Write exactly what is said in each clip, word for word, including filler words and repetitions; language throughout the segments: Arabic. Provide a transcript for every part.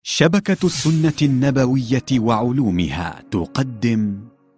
شبكة السنة النبوية وعلومها تقدم.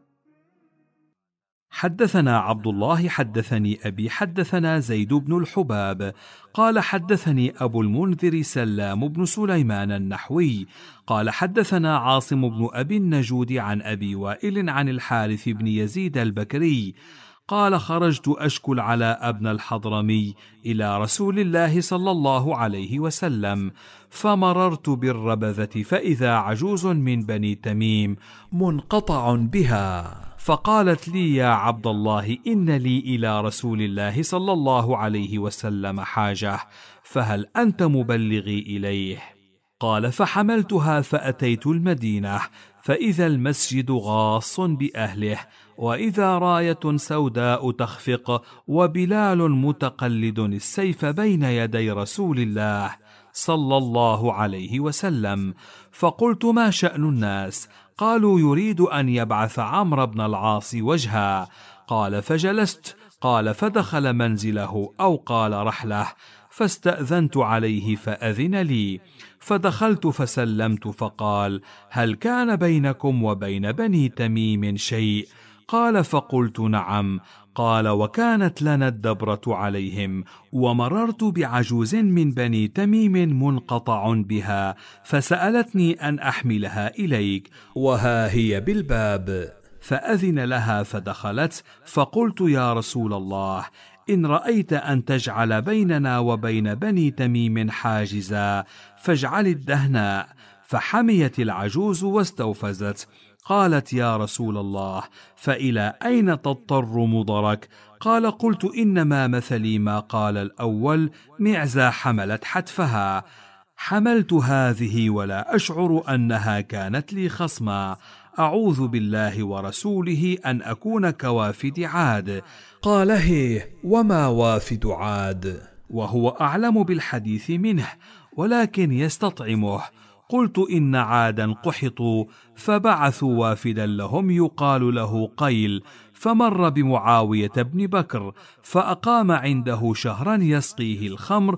حدثنا عبد الله حدثني أبي حدثنا زيد بن الحباب قال حدثني أبو المنذر سلام بن سليمان النحوي قال حدثنا عاصم بن أبي النجود عن أبي وائل عن الحارث بن يزيد البكري قال خرجت أشكل على ابن الحضرمي إلى رسول الله صلى الله عليه وسلم، فمررت بالربذة فإذا عجوز من بني تميم منقطع بها، فقالت لي يا عبد الله إن لي إلى رسول الله صلى الله عليه وسلم حاجة، فهل أنت مبلغي إليه؟ قال فحملتها فأتيت المدينة، فإذا المسجد غاص بأهله، وإذا راية سوداء تخفق، وبلال متقلد السيف بين يدي رسول الله صلى الله عليه وسلم. فقلت ما شأن الناس؟ قالوا يريد أن يبعث عمرو بن العاص وجها. قال فجلست. قال فدخل منزله أو قال رحله، فاستأذنت عليه فأذن لي، فدخلت فسلمت، فقال هل كان بينكم وبين بني تميم شيء؟ قال فقلت نعم. قال وكانت لنا الدبرة عليهم، ومررت بعجوز من بني تميم منقطع بها، فسألتني أن أحملها إليك، وها هي بالباب، فأذن لها فدخلت. فقلت يا رسول الله إن رأيت أن تجعل بيننا وبين بني تميم حاجزا فاجعل الدهناء. فحميت العجوز واستوفزت. قالت يا رسول الله فإلى أين تضطر مضرك؟ قال قلت إنما مثلي ما قال الأول، معزة حملت حتفها، حملت هذه ولا أشعر أنها كانت لي خصما، أعوذ بالله ورسوله أن أكون كوافد عاد. قال هي وما وافد عاد؟ وهو أعلم بالحديث منه ولكن يستطعمه. قلت إن عادا قحطوا، فبعثوا وافدا لهم يقال له قيل، فمر بمعاوية بن بكر، فأقام عنده شهرا يسقيه الخمر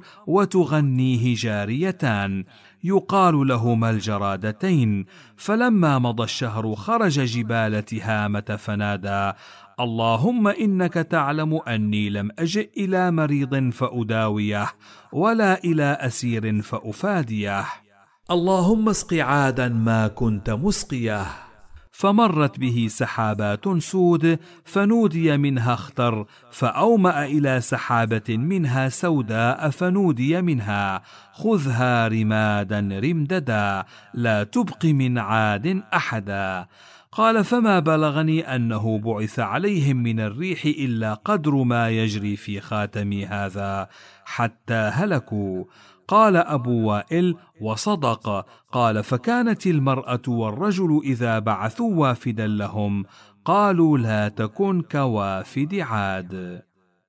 وتغنيه جاريتان يقال لهما الجرادتين. فلما مضى الشهر خرج جبال تهامة فنادى اللهم إنك تعلم أني لم أجئ إلى مريض فأداويه ولا إلى أسير فأفاديه، اللهم اسق عادا ما كنت مسقيه. فمرت به سحابات سود، فنودي منها اختر، فأومأ إلى سحابة منها سوداء، فنودي منها خذها رمادا رمددا، لا تبق من عاد أحدا. قال فما بلغني أنه بعث عليهم من الريح إلا قدر ما يجري في خاتمي هذا حتى هلكوا. قال أبو وائل وصدق. قال فكانت المرأة والرجل إذا بعثوا وافدا لهم قالوا لا تكن كوافد عاد.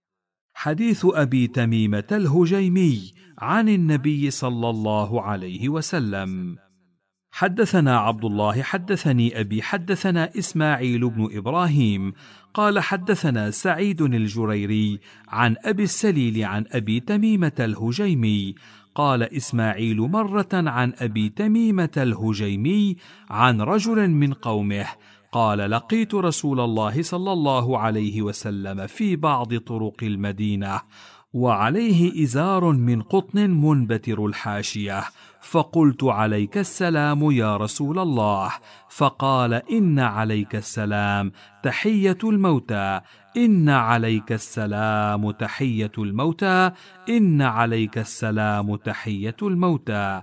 حديث أبي تميمة الهجيمي عن النبي صلى الله عليه وسلم. حدثنا عبد الله حدثني أبي حدثنا إسماعيل بن إبراهيم قال حدثنا سعيد الجريري عن أبي السليل عن أبي تميمة الهجيمي قال إسماعيل مرة عن أبي تميمة الهجيمي عن رجل من قومه قال لقيت رسول الله صلى الله عليه وسلم في بعض طرق المدينة وعليه إزار من قطن منبتر الحاشية، فقلت عليك السلام يا رسول الله، فقال إن عليك السلام تحية الموتى، إن عليك السلام تحية الموتى، إن عليك السلام تحية الموتى،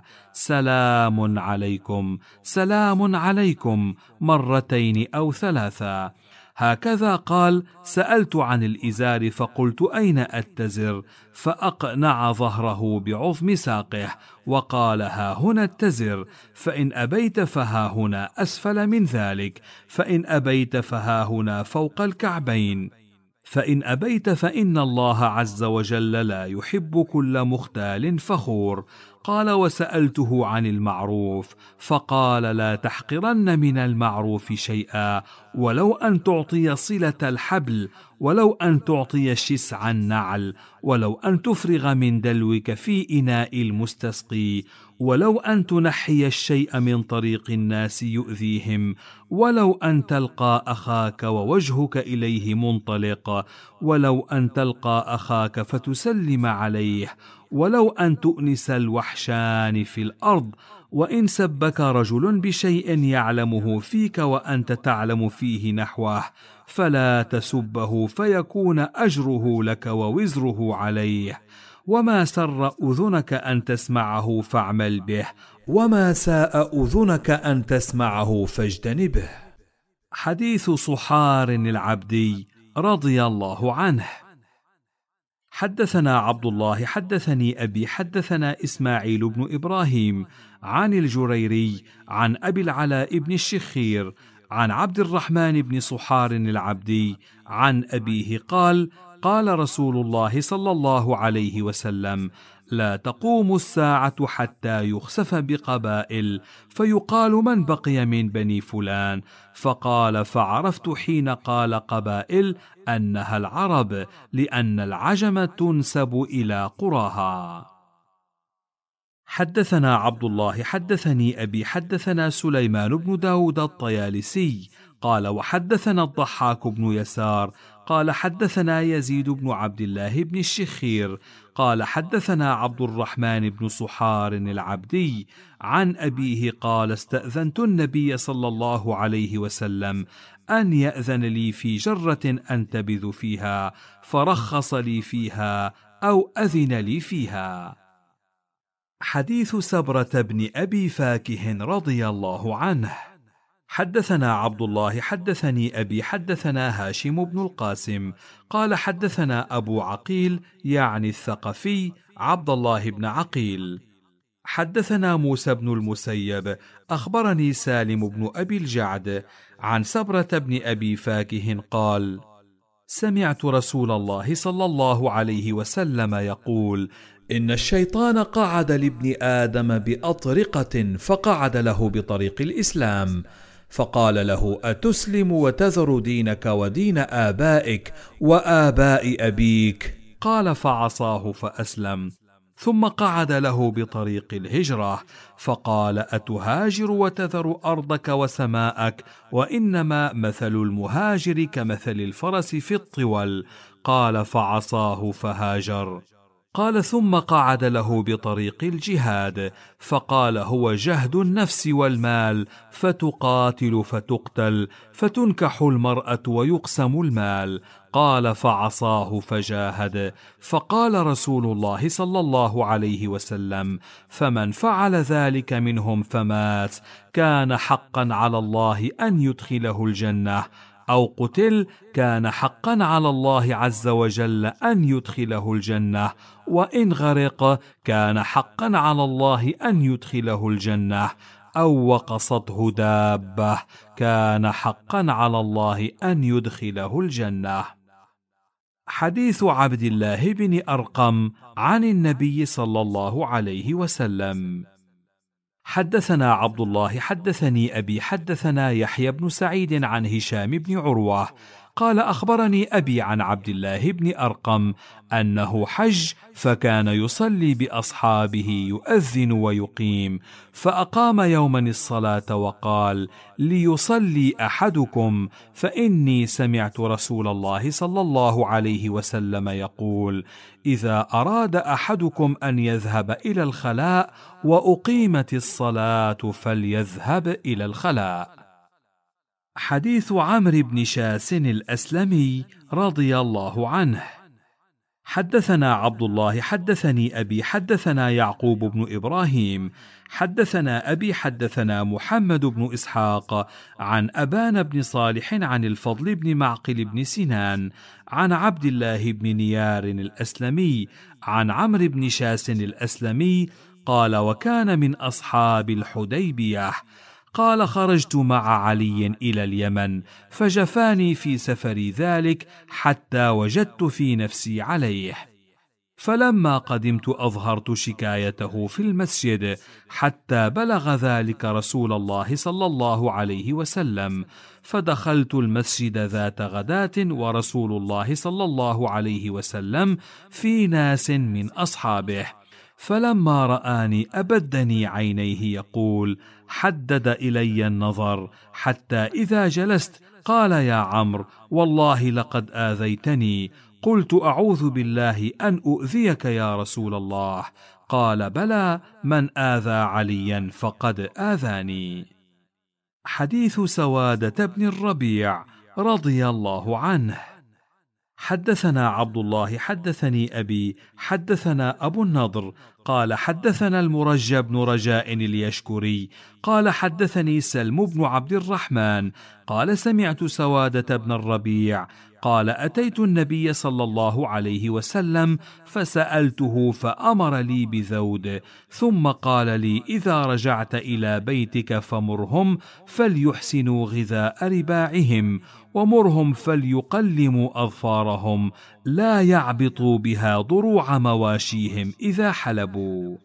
سلام عليكم سلام عليكم، مرتين أو ثلاثا. هكذا قال. سألت عن الإزار فقلت أين أتزر؟ فأقنع ظهره بعظم ساقه وقال ها هنا اتزر، فإن أبيت فها هنا أسفل من ذلك، فإن أبيت فها هنا فوق الكعبين، فإن أبيت فإن الله عز وجل لا يحب كل مختال فخور. قال: وسألته عن المعروف فقال: لا تحقرن من المعروف شيئا، ولو أن تعطي صلة الحبل، ولو أن تعطي شسع النعل، ولو أن تفرغ من دلوك في إناء المستسقي، ولو أن تنحي الشيء من طريق الناس يؤذيهم، ولو أن تلقى أخاك ووجهك إليه منطلق، ولو أن تلقى أخاك فتسلم عليه، ولو أن تؤنس الوحشان في الأرض، وإن سبك رجل بشيء يعلمه فيك وأنت تعلم فيه نحوه فلا تسبه فيكون أجره لك ووزره عليه، وما سر أذنك أن تسمعه فاعمل به، وما ساء أذنك أن تسمعه فاجتنبه. حديث صحار العبدي رضي الله عنه. حدثنا عبد الله حدثني أبي حدثنا إسماعيل بن إبراهيم عن الجريري عن أبي العلاء بن الشخير عن عبد الرحمن بن صحار العبدي عن أبيه قال: قال رسول الله صلى الله عليه وسلم: لا تقوم الساعة حتى يخسف بقبائل، فيقال: من بقي من بني فلان؟ فقال: فعرفت حين قال قبائل أنها العرب، لأن العجم تنسب إلى قراها. حدثنا عبد الله حدثني أبي حدثنا سليمان بن داود الطيالسي قال: وحدثنا الضحاك بن يسار قال: حدثنا يزيد بن عبد الله بن الشخير قال: حدثنا عبد الرحمن بن صحار العبدي عن أبيه قال: استأذنت النبي صلى الله عليه وسلم أن يأذن لي في جرة أنتبذ فيها، فرخص لي فيها أو أذن لي فيها. حديث سبرة بن أبي فاكه رضي الله عنه. حدثنا عبد الله حدثني أبي حدثنا هاشم بن القاسم قال: حدثنا أبو عقيل يعني الثقفي عبد الله بن عقيل. حدثنا موسى بن المسيب أخبرني سالم بن أبي الجعد عن سبرة بن أبي فاكه قال: سمعت رسول الله صلى الله عليه وسلم يقول: إن الشيطان قعد لابن آدم بأطرقة، فقعد له بطريق الإسلام، فقال له: أتسلم وتذر دينك ودين آبائك وآباء أبيك؟ قال: فعصاه فأسلم. ثم قعد له بطريق الهجرة، فقال: أتهاجر وتذر أرضك وسماءك؟ وإنما مثل المهاجر كمثل الفرس في الطول. قال: فعصاه فهاجر. قال: ثم قعد له بطريق الجهاد، فقال: هو جهد النفس والمال، فتقاتل فتقتل، فتنكح المرأة ويقسم المال. قال: فعصاه فجاهد. فقال رسول الله صلى الله عليه وسلم: فمن فعل ذلك منهم فمات كان حقا على الله أن يدخله الجنة، أو قتل كان حقا على الله عز وجل أن يدخله الجنة، وإن غرق كان حقا على الله أن يدخله الجنة، أو وقصته دابة كان حقا على الله أن يدخله الجنة. حديث عبد الله بن أرقم عن النبي صلى الله عليه وسلم. حدثنا عبد الله حدثني أبي حدثنا يحيى بن سعيد عن هشام بن عروة قال: أخبرني أبي عن عبد الله بن أرقم أنه حج، فكان يصلي بأصحابه يؤذن ويقيم، فأقام يوما الصلاة وقال: ليصلي أحدكم، فإني سمعت رسول الله صلى الله عليه وسلم يقول: إذا أراد أحدكم أن يذهب إلى الخلاء وأقيمت الصلاة فليذهب إلى الخلاء. حديث عمرو بن شاس الأسلمي رضي الله عنه. حدثنا عبد الله حدثني أبي حدثنا يعقوب بن إبراهيم حدثنا أبي حدثنا محمد بن إسحاق عن أبان بن صالح عن الفضل بن معقل بن سنان عن عبد الله بن نيار الأسلمي عن عمرو بن شاس الأسلمي قال: وكان من أصحاب الحديبية. قال: خرجت مع علي إلى اليمن، فجفاني في سفري ذلك حتى وجدت في نفسي عليه. فلما قدمت أظهرت شكايته في المسجد حتى بلغ ذلك رسول الله صلى الله عليه وسلم، فدخلت المسجد ذات غداة ورسول الله صلى الله عليه وسلم في ناس من أصحابه، فلما رآني أبدني عينيه يقول: حدد إلي النظر، حتى إذا جلست قال: يا عمرو والله لقد آذيتني. قلت: أعوذ بالله أن أؤذيك يا رسول الله. قال: بلى، من آذى عليا فقد آذاني. حديث سوادة بن الربيع رضي الله عنه. حدثنا عبد الله حدثني أبي حدثنا أبو النضر قال حدثنا المرجى بن رجاء اليشكري قال حدثني سلم بن عبد الرحمن قال سمعت سوادة بن الربيع قال أتيت النبي صلى الله عليه وسلم فسألته فأمر لي بذود، ثم قال لي: إذا رجعت إلى بيتك فمرهم فليحسنوا غذاء رباعهم، ومرهم فليقلموا أظفارهم، لا يعبطوا بها ضروع مواشيهم إذا حلبوا.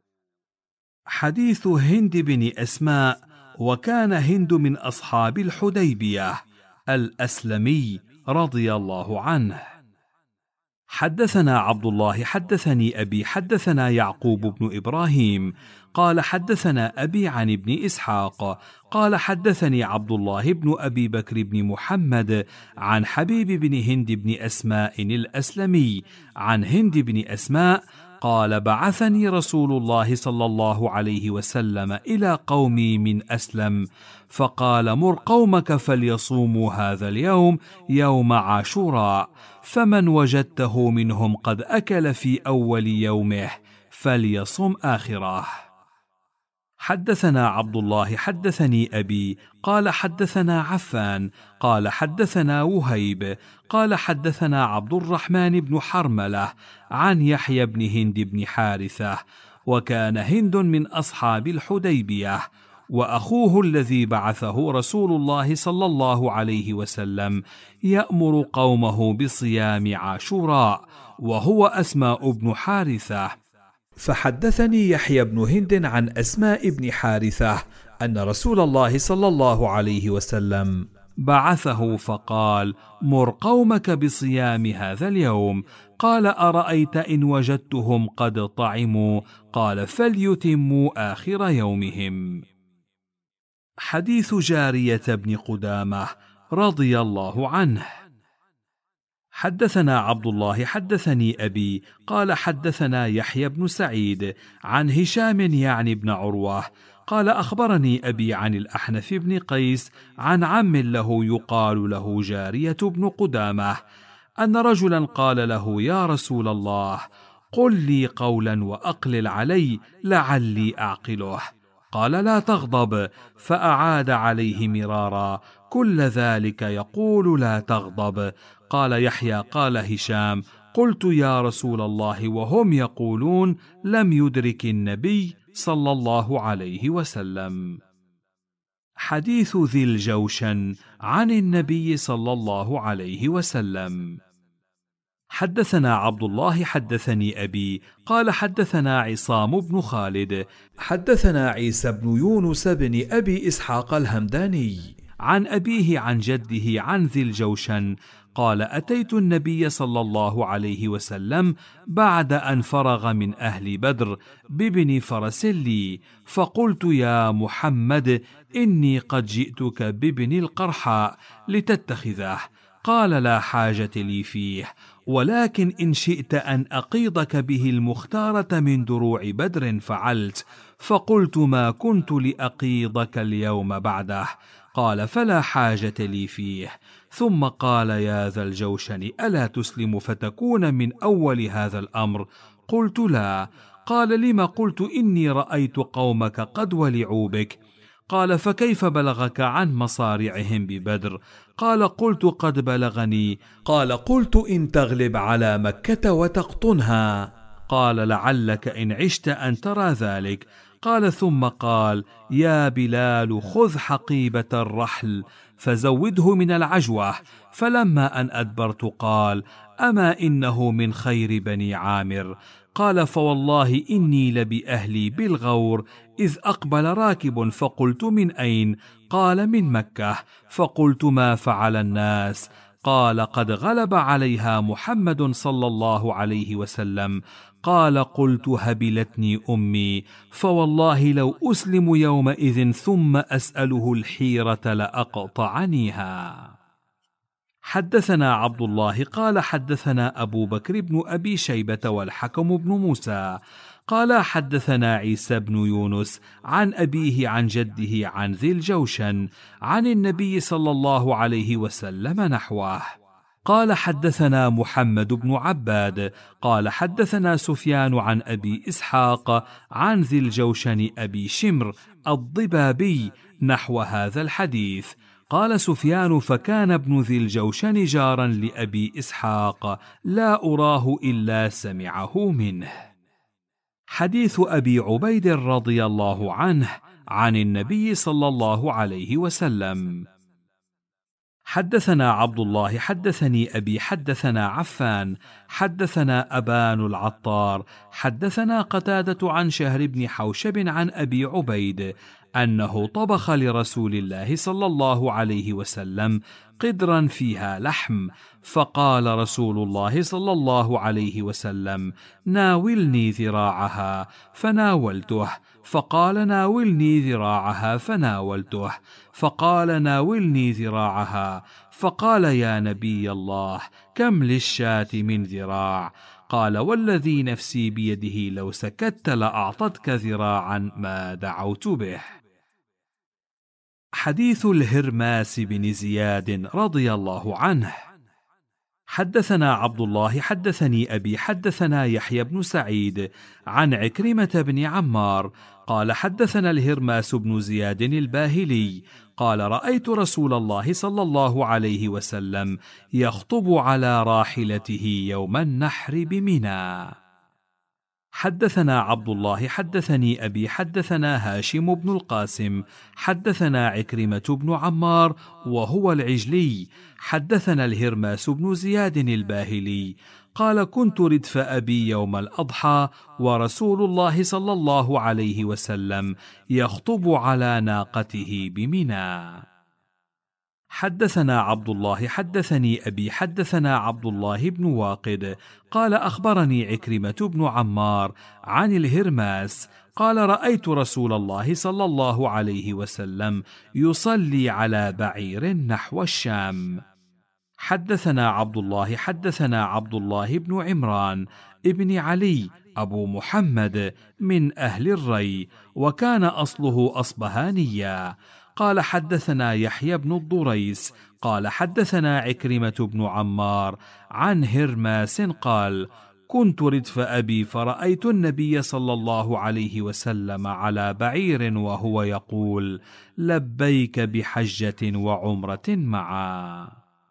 حديث هند بن أسماء. وكان هند من أصحاب الحديبية الأسلمي رضي الله عنه. حدثنا عبد الله حدثني أبي حدثنا يعقوب بن إبراهيم قال حدثنا أبي عن ابن إسحاق قال حدثني عبد الله بن أبي بكر بن محمد عن حبيب بن هند بن أسماء الأسلمي عن هند بن أسماء قال: بعثني رسول الله صلى الله عليه وسلم إلى قومي من أسلم، فقال: مر قومك فليصوموا هذا اليوم يوم عاشوراء، فمن وجدته منهم قد أكل في أول يومه فليصم آخره. حدثنا عبد الله حدثني أبي قال حدثنا عفان قال حدثنا وهيب قال حدثنا عبد الرحمن بن حرملة عن يحيى بن هند بن حارثة. وكان هند من أصحاب الحديبية، وأخوه الذي بعثه رسول الله صلى الله عليه وسلم يأمر قومه بصيام عاشوراء، وهو أسماء بن حارثة. فحدثني يحيى بن هند عن أسماء بن حارثة أن رسول الله صلى الله عليه وسلم بعثه فقال: مر قومك بصيام هذا اليوم. قال: أرأيت إن وجدتهم قد طعموا؟ قال: فليتموا آخر يومهم. حديث جارية بن قدامة رضي الله عنه. حدثنا عبد الله حدثني أبي قال حدثنا يحيى بن سعيد عن هشام يعني بن عروة قال: أخبرني أبي عن الأحنف بن قيس عن عم له يقال له جارية بن قدامة أن رجلا قال له: يا رسول الله، قل لي قولا وأقلل علي لعلي أعقله. قال: لا تغضب. فأعاد عليه مرارا: كل ذلك يقول لا تغضب. قال يحيى: قال هشام: قلت يا رسول الله وهم يقولون لم يدرك النبي صلى الله عليه وسلم. حديث ذي الجوشن عن النبي صلى الله عليه وسلم. حدثنا عبد الله حدثني أبي قال حدثنا عصام بن خالد حدثنا عيسى بن يونس بن أبي إسحاق الهمداني عن أبيه عن جده عن ذي الجوشن قال: أتيت النبي صلى الله عليه وسلم بعد أن فرغ من أهل بدر بابن فرس لي، فقلت: يا محمد، إني قد جئتك بابن القرحاء لتتخذه. قال: لا حاجة لي فيه، ولكن إن شئت أن أقيضك به المختارة من دروع بدر فعلت. فقلت: ما كنت لأقيضك اليوم بعده. قال: فلا حاجة لي فيه. ثم قال: يا ذا الجوشن، ألا تسلم فتكون من أول هذا الأمر؟ قلت: لا. قال: لم؟ قلت: إني رأيت قومك قد ولعوا بك. قال: فكيف بلغك عن مصارعهم ببدر؟ قال: قلت: قد بلغني. قال: قلت: إن تغلب على مكة وتقطنها. قال: لعلك إن عشت أن ترى ذلك. قال: ثم قال: يا بلال، خذ حقيبة الرحل فزوده من العجوة. فلما أن أدبرت قال: أما إنه من خير بني عامر. قال فوالله إني لبأهلي بالغور، إذ أقبل راكب فقلت من أين؟ قال من مكة. فقلت ما فعل الناس؟ قال قد غلب عليها محمد صلى الله عليه وسلم. قال قلت هبلتني أمي، فوالله لو أسلم يومئذ ثم أسأله الحيرة لأقطعنيها. حدثنا عبد الله قال حدثنا أبو بكر بن أبي شيبة والحكم بن موسى قال حدثنا عيسى بن يونس عن أبيه عن جده عن ذي الجوشن عن النبي صلى الله عليه وسلم نحوه. قال حدثنا محمد بن عباد قال حدثنا سفيان عن أبي إسحاق عن ذي الجوشن أبي شمر الضبابي نحو هذا الحديث. قال سفيان فكان ابن ذي الجوشن جارا لأبي إسحاق لا أراه إلا سمعه منه. حديث أبي عبيد رضي الله عنه عن النبي صلى الله عليه وسلم. حدثنا عبد الله حدثني أبي حدثنا عفان حدثنا أبان العطار حدثنا قتادة عن شهر بن حوشب عن أبي عبيد أنه طبخ لرسول الله صلى الله عليه وسلم قدرا فيها لحم، فقال رسول الله صلى الله عليه وسلم ناولني ذراعها، فناولته، فقال ناولني ذراعها، فناولته، فقال ناولني ذراعها، فقال يا نبي الله كم للشاة من ذراع؟ قال والذي نفسي بيده لو سكت لأعطتك ذراعا ما دعوت به. حديث الهرماس بن زياد رضي الله عنه. حدثنا عبد الله حدثني أبي حدثنا يحيى بن سعيد عن عكرمة بن عمار قال حدثنا الهرماس بن زياد الباهلي قال رأيت رسول الله صلى الله عليه وسلم يخطب على راحلته يوم النحر بمنى. حدثنا عبد الله حدثني أبي حدثنا هاشم بن القاسم حدثنا عكرمة بن عمار وهو العجلي حدثنا الهرماس بن زياد الباهلي قال كنت ردف أبي يوم الأضحى ورسول الله صلى الله عليه وسلم يخطب على ناقته بمنى. حدثنا عبد الله حدثني أبي حدثنا عبد الله بن واقد قال أخبرني عكرمة بن عمار عن الهرماس قال رأيت رسول الله صلى الله عليه وسلم يصلي على بعير نحو الشام. حدثنا عبد الله حدثنا عبد الله بن عمران ابن علي أبو محمد من أهل الري وكان أصله أصبهانيا قال حدثنا يحيى بن الضريس قال حدثنا عكرمة بن عمار عن هرماس قال كنت ردف أبي فرأيت النبي صلى الله عليه وسلم على بعير وهو يقول لبيك بحجة وعمرة معا.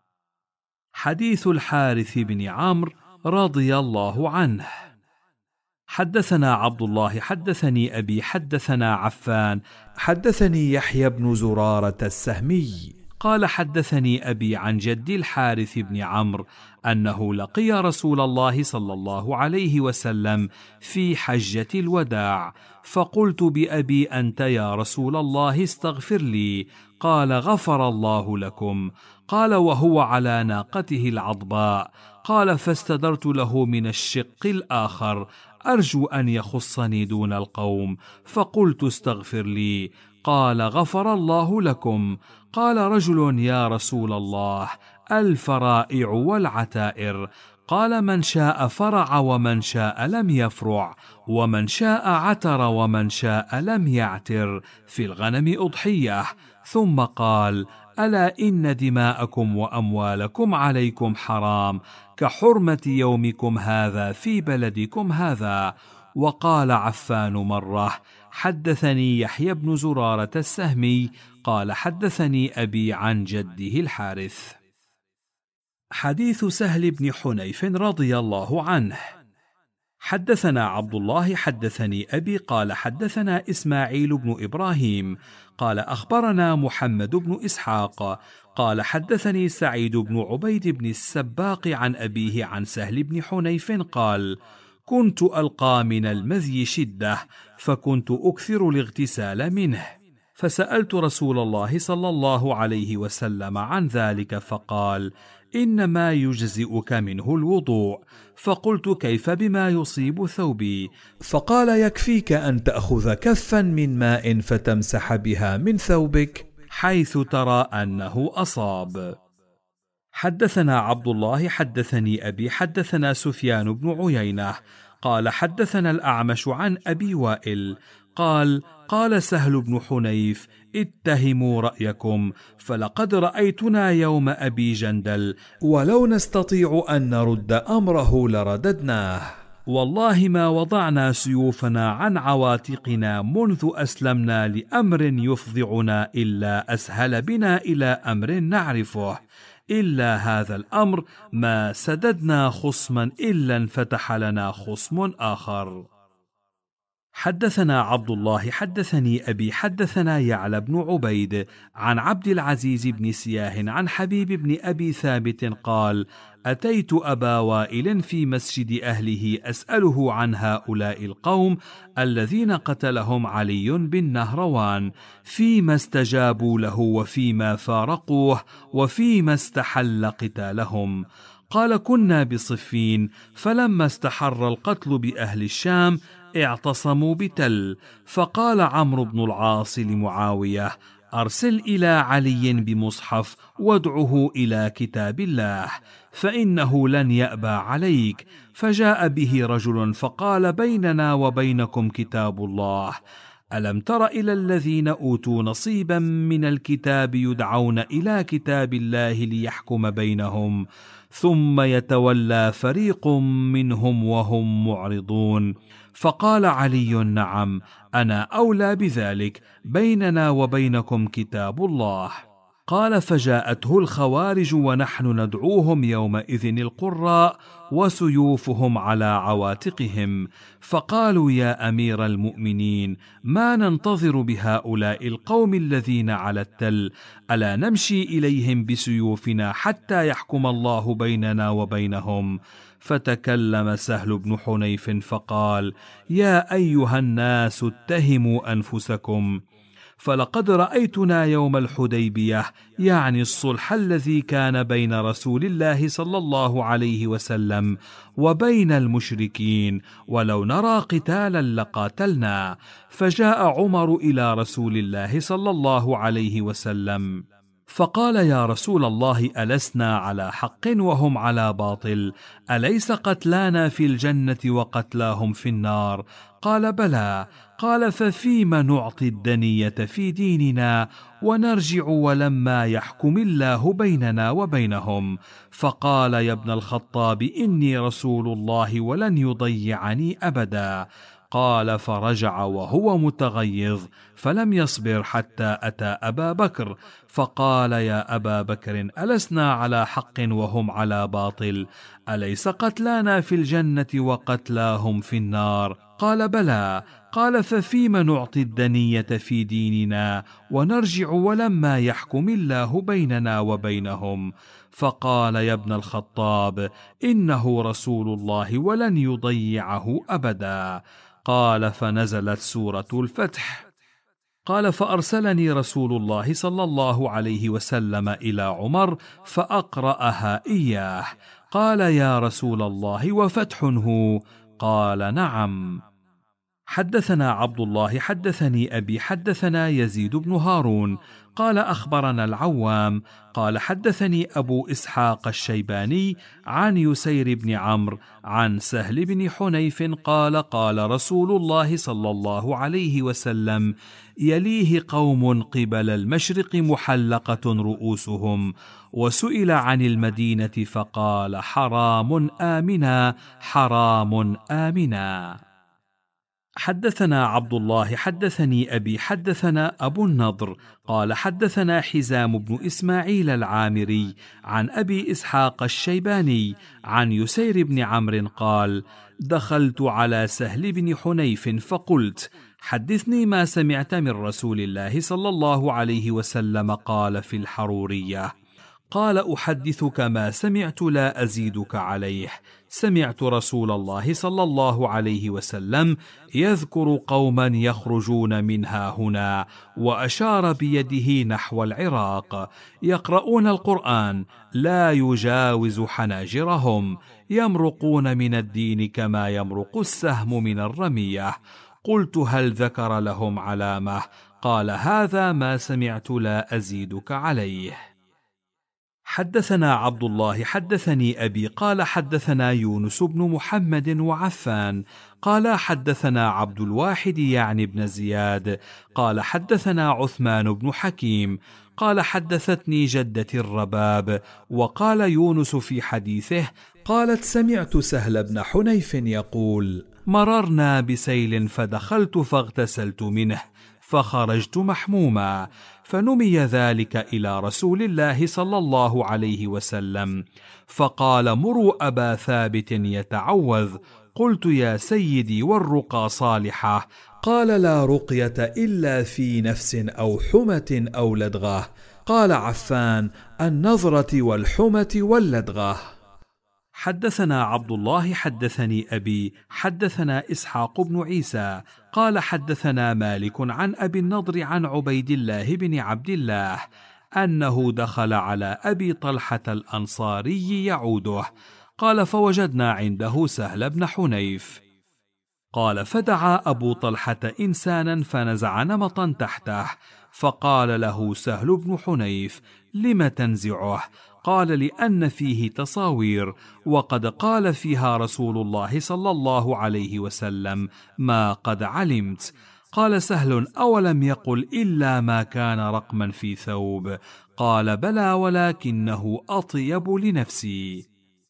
حديث الحارث بن عمرو رضي الله عنه. حدثنا عبد الله حدثني أبي حدثنا عفان حدثني يحيى بن زرارة السهمي قال حدثني أبي عن جدي الحارث بن عمرو أنه لقي رسول الله صلى الله عليه وسلم في حجة الوداع فقلت بأبي أنت يا رسول الله استغفر لي قال غفر الله لكم. قال وهو على ناقته العضباء قال فاستدرت له من الشق الآخر أرجو أن يخصني دون القوم فقلت استغفر لي قال غفر الله لكم. قال رجل يا رسول الله الفرائع والعتائر؟ قال من شاء فرع ومن شاء لم يفرع ومن شاء عتر ومن شاء لم يعتر في الغنم أضحية. ثم قال ألا إن دماءكم وأموالكم عليكم حرام كحرمة يومكم هذا في بلدكم هذا. وقال عفان مرة حدثني يحيى بن زرارة السهمي قال حدثني أبي عن جده الحارث. حديث سهل بن حنيف رضي الله عنه. حدثنا عبد الله حدثني أبي قال حدثنا إسماعيل بن إبراهيم قال أخبرنا محمد بن إسحاق قال حدثني سعيد بن عبيد بن السباق عن أبيه عن سهل بن حنيف قال: كنت ألقى من المذي شدة، فكنت أكثر الاغتسال منه، فسألت رسول الله صلى الله عليه وسلم عن ذلك فقال: إنما يجزئك منه الوضوء. فقلت: كيف بما يصيب ثوبي؟ فقال: يكفيك أن تأخذ كفا من ماء فتمسح بها من ثوبك حيث ترى أنه أصاب. حدثنا عبد الله حدثني أبي حدثنا سفيان بن عيينة قال حدثنا الأعمش عن أبي وائل قال: قال سهل بن حنيف: اتهموا رأيكم، فلقد رأيتنا يوم أبي جندل، ولو نستطيع أن نرد أمره لرددناه، والله ما وضعنا سيوفنا عن عواتقنا منذ أسلمنا لأمر يفضعنا إلا أسهل بنا إلى أمر نعرفه، إلا هذا الأمر ما سددنا خصما إلا انفتح لنا خصم آخر. حدثنا عبد الله حدثني أبي حدثنا يعلى بن عبيد عن عبد العزيز بن سياه عن حبيب بن أبي ثابت قال: أتيت أبا وائل في مسجد أهله أسأله عن هؤلاء القوم الذين قتلهم علي بالنهروان، فيما استجابوا له وفيما فارقوه وفيما استحل قتالهم. قال: كنا بصفين، فلما استحر القتل بأهل الشام اعتصموا بتل، فقال عمرو بن العاص لمعاوية: أرسل إلى علي بمصحف وادعه إلى كتاب الله، فإنه لن يأبى عليك. فجاء به رجل فقال: بيننا وبينكم كتاب الله، ألم تر إلى الذين أوتوا نصيبا من الكتاب يدعون إلى كتاب الله ليحكم بينهم، ثم يتولى فريق منهم وهم معرضون. فقال علي: نعم، أنا أولى بذلك، بيننا وبينكم كتاب الله. قال: فجاءته الخوارج ونحن ندعوهم يومئذ القراء وسيوفهم على عواتقهم، فقالوا: يا أمير المؤمنين، ما ننتظر بهؤلاء القوم الذين على التل، ألا نمشي إليهم بسيوفنا حتى يحكم الله بيننا وبينهم؟ فتكلم سهل بن حنيف فقال: يا أيها الناس اتهموا أنفسكم، فلقد رأيتنا يوم الحديبية، يعني الصلح الذي كان بين رسول الله صلى الله عليه وسلم وبين المشركين، ولو نرى قتالا لقاتلنا. فجاء عمر إلى رسول الله صلى الله عليه وسلم فقال: يا رسول الله، ألسنا على حق وهم على باطل؟ أليس قتلانا في الجنة وقتلاهم في النار؟ قال: بلى. قال: ففيما نعطي الدنية في ديننا ونرجع ولما يحكم الله بيننا وبينهم؟ فقال: يا ابن الخطاب، إني رسول الله ولن يضيعني أبدا. قال: فرجع وهو متغيظ، فلم يصبر حتى أتى أبا بكر فقال: يا أبا بكر، ألسنا على حق وهم على باطل؟ أليس قتلانا في الجنة وقتلاهم في النار؟ قال: بلى. قال: ففيما نعطي الدنية في ديننا ونرجع ولما يحكم الله بيننا وبينهم؟ فقال: يا ابن الخطاب، إنه رسول الله ولن يضيعه أبدا. قال: فنزلت سورة الفتح. قال: فأرسلني رسول الله صلى الله عليه وسلم إلى عمر فأقرأها إياه. قال: يا رسول الله، وفتح هو؟ قال: نعم. حدثنا عبد الله حدثني أبي حدثنا يزيد بن هارون قال أخبرنا العوام قال حدثني أبو إسحاق الشيباني عن يسير بن عمرو عن سهل بن حنيف قال: قال رسول الله صلى الله عليه وسلم: يليه قوم قبل المشرق محلقة رؤوسهم. وسئل عن المدينة فقال: حرام آمنا، حرام آمنا. حدثنا عبد الله حدثني أبي حدثنا أبو النضر قال حدثنا حزام بن إسماعيل العامري عن أبي إسحاق الشيباني عن يسير بن عمرو قال: دخلت على سهل بن حنيف فقلت: حدثني ما سمعت من رسول الله صلى الله عليه وسلم قال في الحرورية. قال: أحدثك ما سمعت لا أزيدك عليه. سمعت رسول الله صلى الله عليه وسلم يذكر قوما يخرجون منها هنا، وأشار بيده نحو العراق، يقرؤون القرآن لا يجاوز حناجرهم، يمرقون من الدين كما يمرق السهم من الرمية. قلت: هل ذكر لهم علامة؟ قال: هذا ما سمعت لا أزيدك عليه. حدثنا عبد الله حدثني أبي قال حدثنا يونس بن محمد وعفان قال حدثنا عبد الواحد يعني بن زياد قال حدثنا عثمان بن حكيم قال حدثتني جدتي الرباب. وقال يونس في حديثه: قالت: سمعت سهل بن حنيف يقول: مررنا بسيل فدخلت فاغتسلت منه فخرجت محموما، فنمي ذلك إلى رسول الله صلى الله عليه وسلم، فقال: مروا أبا ثابت يتعوذ. قلت: يا سيدي والرقى صالحة؟ قال: لا رقية إلا في نفس أو حمة أو لدغة. قال عفان: النظرة والحمة واللدغة. حدثنا عبد الله حدثني أبي حدثنا إسحاق بن عيسى قال حدثنا مالك عن أبي النضر عن عبيد الله بن عبد الله أنه دخل على أبي طلحة الأنصاري يعوده. قال: فوجدنا عنده سهل بن حنيف. قال: فدعا أبو طلحة إنسانا فنزع نمطا تحته، فقال له سهل بن حنيف: لم تنزعه؟ قال: لأن فيه تصاوير، وقد قال فيها رسول الله صلى الله عليه وسلم ما قد علمت. قال سهل: أولم يقل إلا ما كان رقما في ثوب؟ قال: بلى، ولكنه أطيب لنفسي.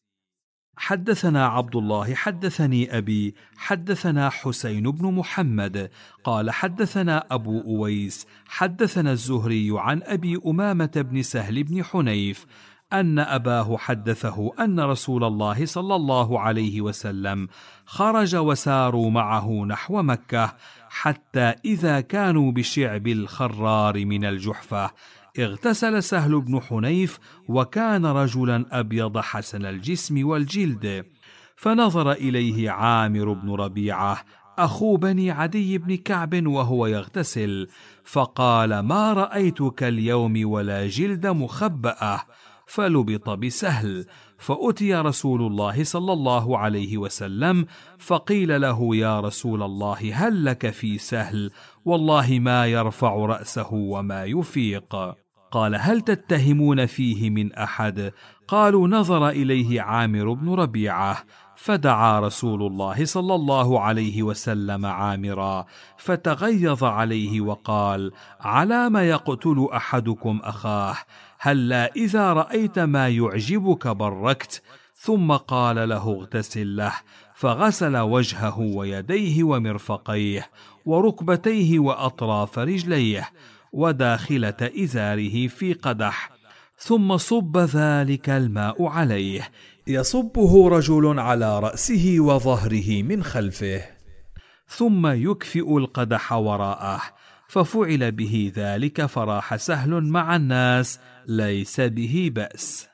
حدثنا عبد الله حدثني أبي حدثنا حسين بن محمد قال حدثنا أبو أويس حدثنا الزهري عن أبي أمامة بن سهل بن حنيف أن أباه حدثه أن رسول الله صلى الله عليه وسلم خرج وساروا معه نحو مكة، حتى إذا كانوا بشعب الخرار من الجحفة اغتسل سهل بن حنيف، وكان رجلا أبيض حسن الجسم والجلد، فنظر إليه عامر بن ربيعة أخو بني عدي بن كعب وهو يغتسل، فقال: ما رأيتك اليوم ولا جلد مخبأة. فلبط بسهل، فأتي رسول الله صلى الله عليه وسلم فقيل له: يا رسول الله، هل لك في سهل؟ والله ما يرفع رأسه وما يفيق. قال: هل تتهمون فيه من أحد؟ قالوا: نظر إليه عامر بن ربيعة. فدعا رسول الله صلى الله عليه وسلم عامرا، فتغيظ عليه وقال: على ما يقتل أحدكم أخاه؟ هلا إذا رأيت ما يعجبك بركت. ثم قال له: اغتسل له. فغسل وجهه ويديه ومرفقيه وركبتيه وأطراف رجليه وداخلة إزاره في قدح، ثم صب ذلك الماء عليه، يصبه رجل على رأسه وظهره من خلفه، ثم يكفئ القدح وراءه. ففعل به ذلك، فراح سهل مع الناس ليس به بأس.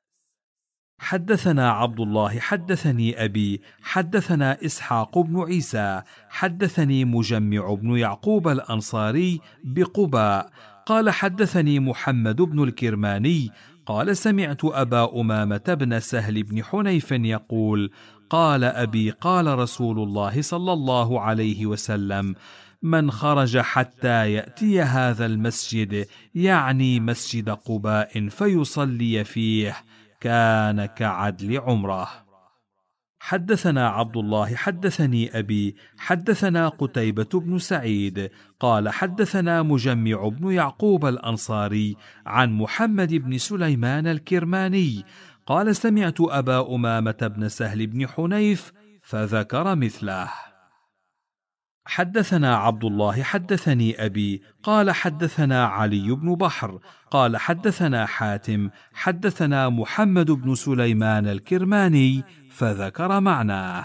حدثنا عبد الله حدثني أبي حدثنا إسحاق بن عيسى حدثني مجمع بن يعقوب الأنصاري بقباء قال حدثني محمد بن الكرماني قال: سمعت أبا أمامة بن سهل بن حنيف يقول: قال أبي: قال رسول الله صلى الله عليه وسلم: من خرج حتى يأتي هذا المسجد، يعني مسجد قباء، فيصلي فيه، كان كعدل عمره. حدثنا عبد الله حدثني أبي حدثنا قتيبة بن سعيد قال حدثنا مجمع بن يعقوب الأنصاري عن محمد بن سليمان الكرماني قال: سمعت أبا أمامة بن سهل بن حنيف فذكر مثله. حدثنا عبد الله حدثني أبي قال حدثنا علي بن بحر قال حدثنا حاتم حدثنا محمد بن سليمان الكرماني فذكر معناه.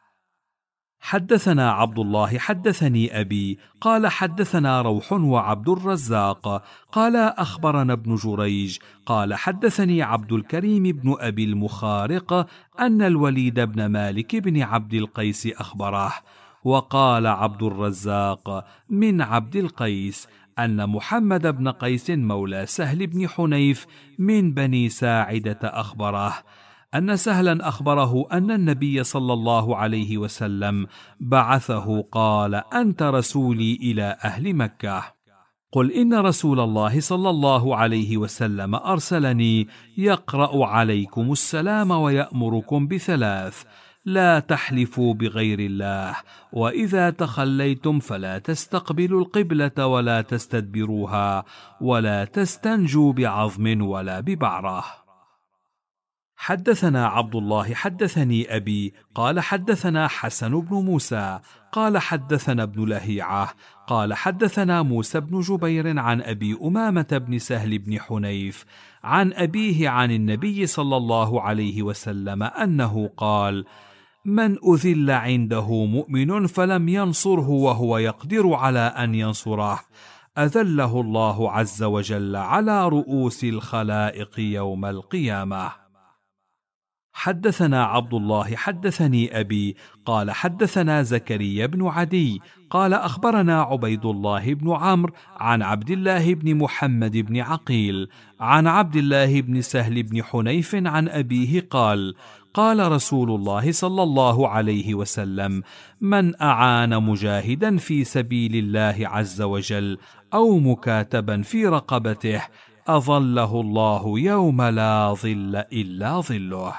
حدثنا عبد الله حدثني أبي قال حدثنا روح وعبد الرزاق قال أخبرنا ابن جريج قال حدثني عبد الكريم بن أبي المخارق أن الوليد بن مالك بن عبد القيس أخبره. وقال عبد الرزاق من عبد القيس أن محمد بن قيس مولى سهل بن حنيف من بني ساعدة أخبره أن سهلا أخبره أن النبي صلى الله عليه وسلم بعثه قال: أنت رسولي إلى أهل مكة، قل إن رسول الله صلى الله عليه وسلم أرسلني يقرأ عليكم السلام ويأمركم بثلاث: لا تحلفوا بغير الله، وإذا تخليتم فلا تستقبلوا القبلة ولا تستدبروها، ولا تستنجوا بعظم ولا ببعرة. حدثنا عبد الله حدثني أبي قال حدثنا حسن بن موسى قال حدثنا ابن لهيعة قال حدثنا موسى بن جبير عن أبي أمامة بن سهل بن حنيف عن أبيه عن النبي صلى الله عليه وسلم أنه قال: من أذل عنده مؤمن فلم ينصره وهو يقدر على أن ينصره أذله الله عز وجل على رؤوس الخلائق يوم القيامة. حدثنا عبد الله حدثني أبي قال حدثنا زكريا بن عدي قال أخبرنا عبيد الله بن عمرو عن عبد الله بن محمد بن عقيل عن عبد الله بن سهل بن حنيف عن أبيه قال: قال رسول الله صلى الله عليه وسلم: من أعان مجاهدا في سبيل الله عز وجل أو مكاتبا في رقبته أظله الله يوم لا ظل إلا ظله.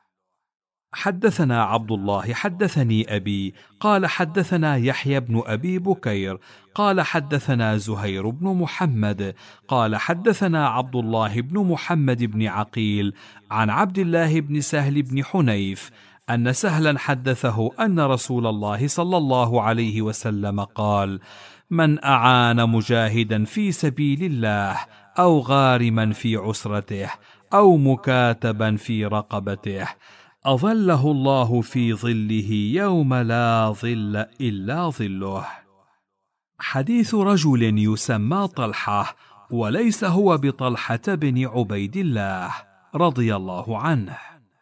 حدثنا عبد الله حدثني أبي قال حدثنا يحيى بن أبي بكير قال حدثنا زهير بن محمد قال حدثنا عبد الله بن محمد بن عقيل عن عبد الله بن سهل بن حنيف أن سهلا حدثه أن رسول الله صلى الله عليه وسلم قال: من أعان مجاهدا في سبيل الله أو غارما في عسرته أو مكاتبا في رقبته أظله الله في ظله يوم لا ظل إلا ظله. حديث رجل يسمى طلحة وليس هو بطلحة بن عبيد الله رضي الله عنه.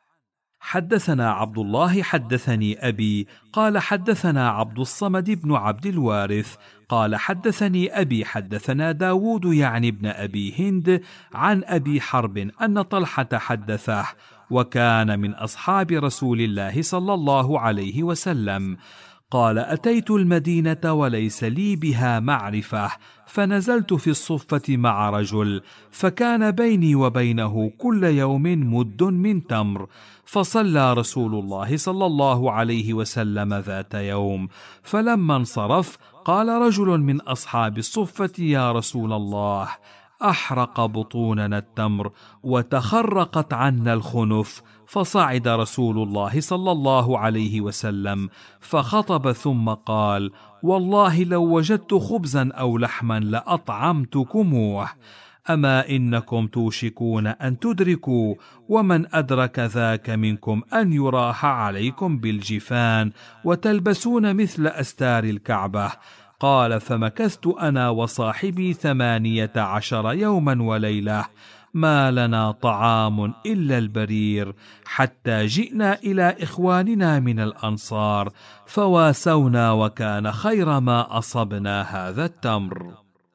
حدثنا عبد الله حدثني أبي قال حدثنا عبد الصمد بن عبد الوارث قال حدثني أبي حدثنا داود يعني ابن أبي هند عن أبي حرب أن طلحة حدثه وكان من أصحاب رسول الله صلى الله عليه وسلم قال: أتيت المدينة وليس لي بها معرفة، فنزلت في الصفة مع رجل، فكان بيني وبينه كل يوم مد من تمر، فصلى رسول الله صلى الله عليه وسلم ذات يوم، فلما انصرف قال رجل من أصحاب الصفة: يا رسول الله، أحرق بطوننا التمر وتخرقت عنا الخنف. فصعد رسول الله صلى الله عليه وسلم فخطب ثم قال: والله لو وجدت خبزا أو لحما لأطعمتكموه، أما إنكم توشكون أن تدركوا، ومن أدرك ذاك منكم أن يراح عليكم بالجفان وتلبسون مثل أستار الكعبة. قال: فمكثت أنا وصاحبي ثمانية عشر يوما وليلة ما لنا طعام إلا البرير، حتى جئنا إلى إخواننا من الأنصار فواسونا، وكان خير ما أصبنا هذا التمر.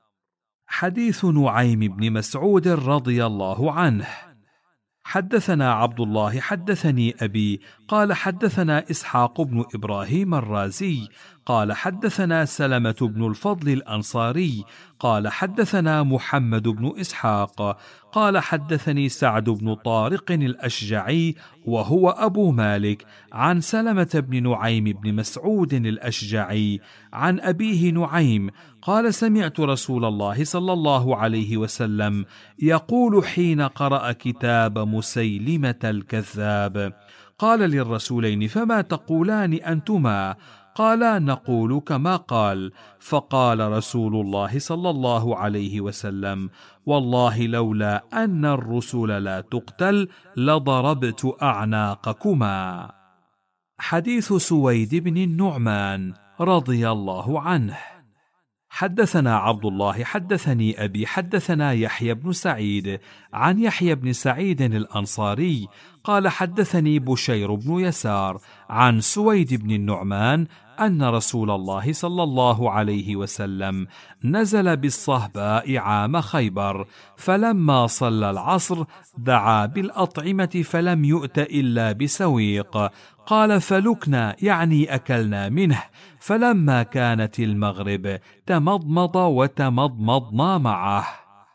حديث نعيم بن مسعود رضي الله عنه. حدثنا عبد الله حدثني أبي قال حدثنا إسحاق بن إبراهيم الرازي قال حدثنا سلمة بن الفضل الأنصاري قال حدثنا محمد بن إسحاق قال حدثني سعد بن طارق الأشجعي وهو أبو مالك عن سلمة بن نعيم بن مسعود الأشجعي عن أبيه نعيم قال: سمعت رسول الله صلى الله عليه وسلم يقول حين قرأ كتاب مسيلمة الكذاب: قال للرسولين: فما تقولان أنتما؟ قال: نقول كما قال. فقال رسول الله صلى الله عليه وسلم: والله لولا أن الرسل لا تقتل لضربت أعناقكما. حديث سويد بن النعمان رضي الله عنه. حدثنا عبد الله حدثني أبي حدثنا يحيى بن سعيد عن يحيى بن سعيد الأنصاري قال: حدثني بشير بن يسار عن سويد بن النعمان أن رسول الله صلى الله عليه وسلم نزل بالصهباء عام خيبر، فلما صلى العصر دعا بالأطعمة فلم يؤت إلا بسويق، قال: فلكنا يعني أكلنا منه، فلما كانت المغرب تمضمض وتمضمضنا معه.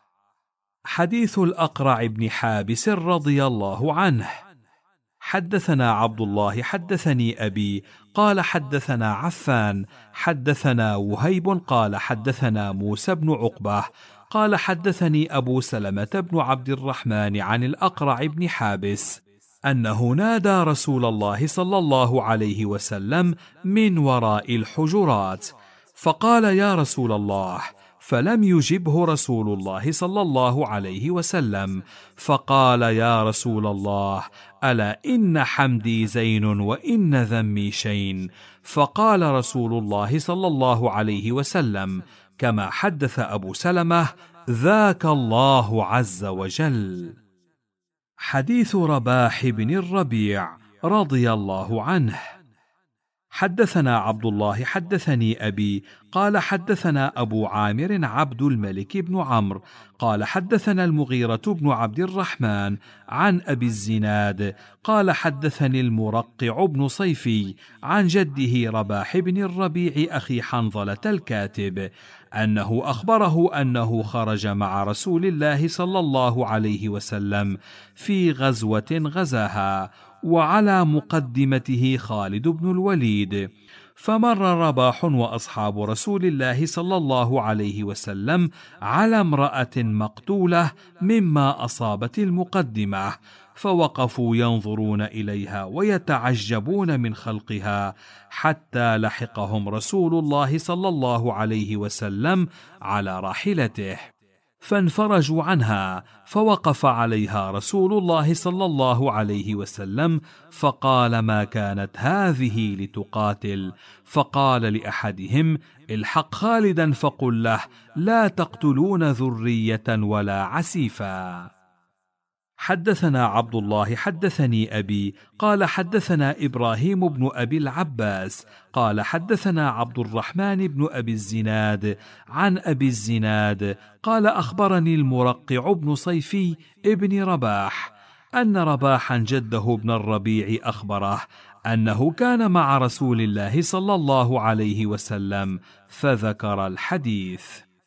حديث الأقرع بن حابس رضي الله عنه. حدثنا عبد الله حدثني أبي قال: حدثنا عفان حدثنا وهيب قال: حدثنا موسى بن عقبة قال: حدثني أبو سلمة بن عبد الرحمن عن الأقرع بن حابس أنه نادى رسول الله صلى الله عليه وسلم من وراء الحجرات، فقال: يا رسول الله، فلم يجبه رسول الله صلى الله عليه وسلم، فقال: يا رسول الله، ألا إن حمدي زين وإن ذمي شين. فقال رسول الله صلى الله عليه وسلم كما حدث أبو سلمة: ذاك الله عز وجل. حديث رباح بن الربيع رضي الله عنه. حدثنا عبد الله حدثني أبي قال: حدثنا أبو عامر عبد الملك بن عمرو قال: حدثنا المغيرة بن عبد الرحمن عن أبي الزناد قال: حدثني المرقع بن صيفي عن جده رباح بن الربيع أخي حنظلة الكاتب أنه أخبره أنه خرج مع رسول الله صلى الله عليه وسلم في غزوة غزاها، وعلى مقدمته خالد بن الوليد، فمر رباح وأصحاب رسول الله صلى الله عليه وسلم على امرأة مقتولة مما أصابت المقدمة، فوقفوا ينظرون إليها ويتعجبون من خلقها، حتى لحقهم رسول الله صلى الله عليه وسلم على راحلته، فانفرجوا عنها، فوقف عليها رسول الله صلى الله عليه وسلم فقال: ما كانت هذه لتقاتل؟ فقال لأحدهم: الحق خالدا فقل له: لا تقتلون ذرية ولا عسيفا. حدثنا عبد الله حدثني أبي قال: حدثنا إبراهيم بن أبي العباس قال: حدثنا عبد الرحمن بن أبي الزناد عن أبي الزناد قال: أخبرني المرقع بن صيفي ابن رباح أن رباحا جده ابن الربيع أخبره أنه كان مع رسول الله صلى الله عليه وسلم، فذكر الحديث.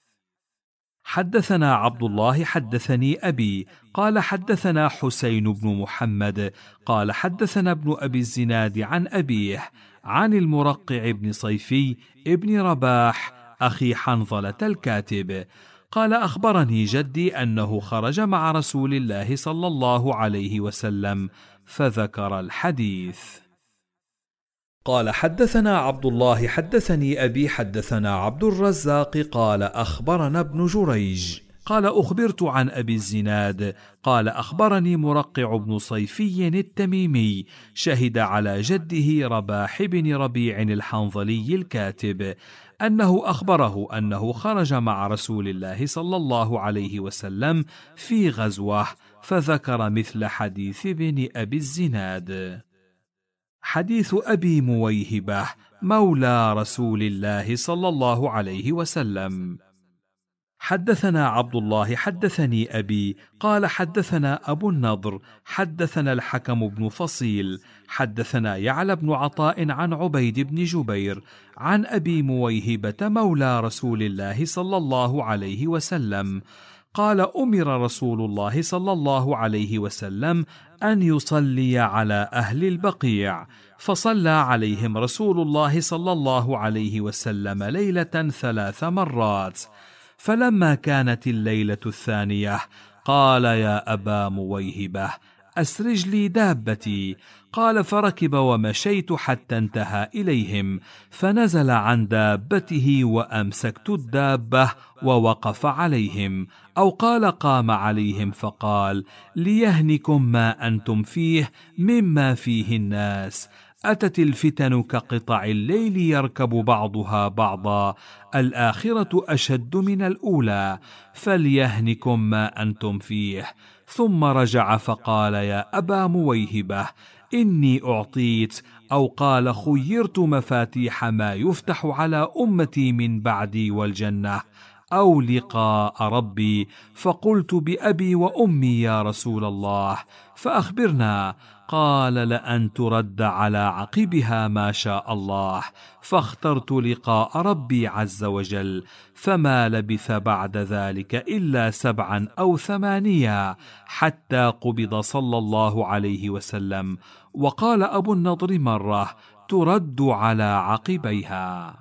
حدثنا عبد الله حدثني أبي قال: حدثنا حسين بن محمد قال: حدثنا ابن أبي الزناد عن أبيه عن المرقع بن صيفي ابن رباح أخي حنظلة الكاتب قال: أخبرني جدي أنه خرج مع رسول الله صلى الله عليه وسلم، فذكر الحديث. قال: حدثنا عبد الله حدثني أبي حدثنا عبد الرزاق قال: أخبرنا ابن جريج قال: أخبرت عن أبي الزناد قال: أخبرني مرقع بن صيفي التميمي شهد على جده رباح بن ربيع الحنظلي الكاتب أنه أخبره أنه خرج مع رسول الله صلى الله عليه وسلم في غزوة، فذكر مثل حديث ابن أبي الزناد. حديث أبي مويهبة مولى رسول الله صلى الله عليه وسلم. حدثنا عبد الله حدثني أبي قال: حدثنا أبو النضر حدثنا الحكم بن فصيل حدثنا يعلى بن عطاء عن عبيد بن جبير عن أبي مويهبة مولى رسول الله صلى الله عليه وسلم قال: أمر رسول الله صلى الله عليه وسلم أن يصلي على أهل البقيع، فصلى عليهم رسول الله صلى الله عليه وسلم ليلة ثلاث مرات، فلما كانت الليلة الثانية قال: يا أبا مويهبة، أسرج لي دابتي. قال: فركب ومشيت حتى انتهى إليهم، فنزل عن دابته وأمسكت الدابة ووقف عليهم، أو قال قام عليهم فقال: ليهنكم ما أنتم فيه مما فيه الناس. أتت الفتن كقطع الليل يركب بعضها بعضا، الآخرة أشد من الأولى، فليهنكم ما أنتم فيه. ثم رجع فقال: يا أبا مويهبة، إني أعطيت أو قال خيرت مفاتيح ما يفتح على أمتي من بعدي والجنة أو لقاء ربي، فقلت: بأبي وأمي يا رسول الله، فأخبرنا. قال: لأن ترد على عقبها ما شاء الله، فاخترت لقاء ربي عز وجل. فما لبث بعد ذلك إلا سبعا أو ثمانية حتى قبض صلى الله عليه وسلم. وقال أبو النضر مرة: ترد على عقبيها.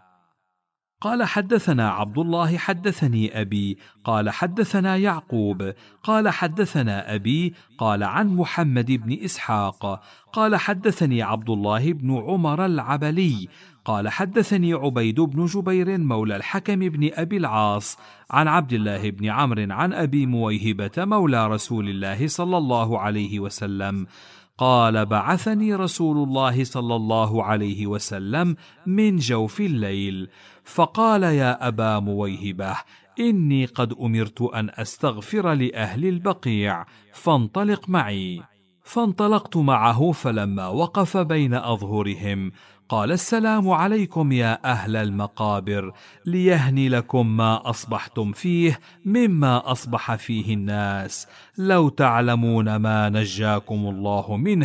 قال: حدثنا عبد الله حدثني أبي قال حدثنا يعقوب قال حدثنا أبي قال عن محمد بن إسحاق قال حدثني عبد الله بن عمر العبلي قال حدثني عبيد بن جبير مولى الحكم بن أبي العاص عن عبد الله بن عمرو عن أبي مويهبة مولى رسول الله صلى الله عليه وسلم قال: بعثني رسول الله صلى الله عليه وسلم من جوف الليل، فقال: يا أبا مويهبة، إني قد أمرت أن أستغفر لأهل البقيع، فانطلق معي. فانطلقت معه، فلما وقف بين أظهرهم قال: السلام عليكم يا أهل المقابر، ليهني لكم ما أصبحتم فيه مما أصبح فيه الناس، لو تعلمون ما نجاكم الله منه.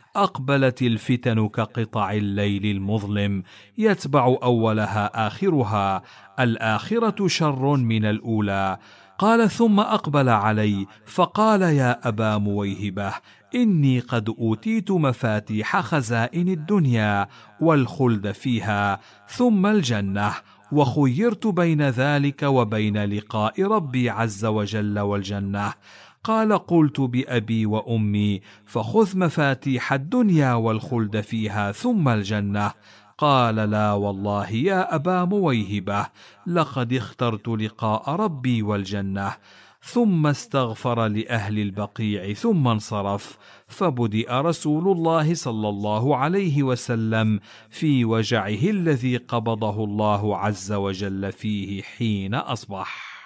أقبلت الفتن كقطع الليل المظلم، يتبع أولها آخرها، الآخرة شر من الأولى. قال: ثم أقبل علي فقال: يا أبا مويهبة، إني قد أوتيت مفاتيح خزائن الدنيا والخلد فيها ثم الجنة، وخيرت بين ذلك وبين لقاء ربي عز وجل والجنة. قال: قلت: بأبي وأمي، فخذ مفاتيح الدنيا والخلد فيها ثم الجنة. قال: لا والله يا أبا مويهبة، لقد اخترت لقاء ربي والجنة. ثم استغفر لأهل البقيع ثم انصرف، فبدأ رسول الله صلى الله عليه وسلم في وجعه الذي قبضه الله عز وجل فيه حين أصبح.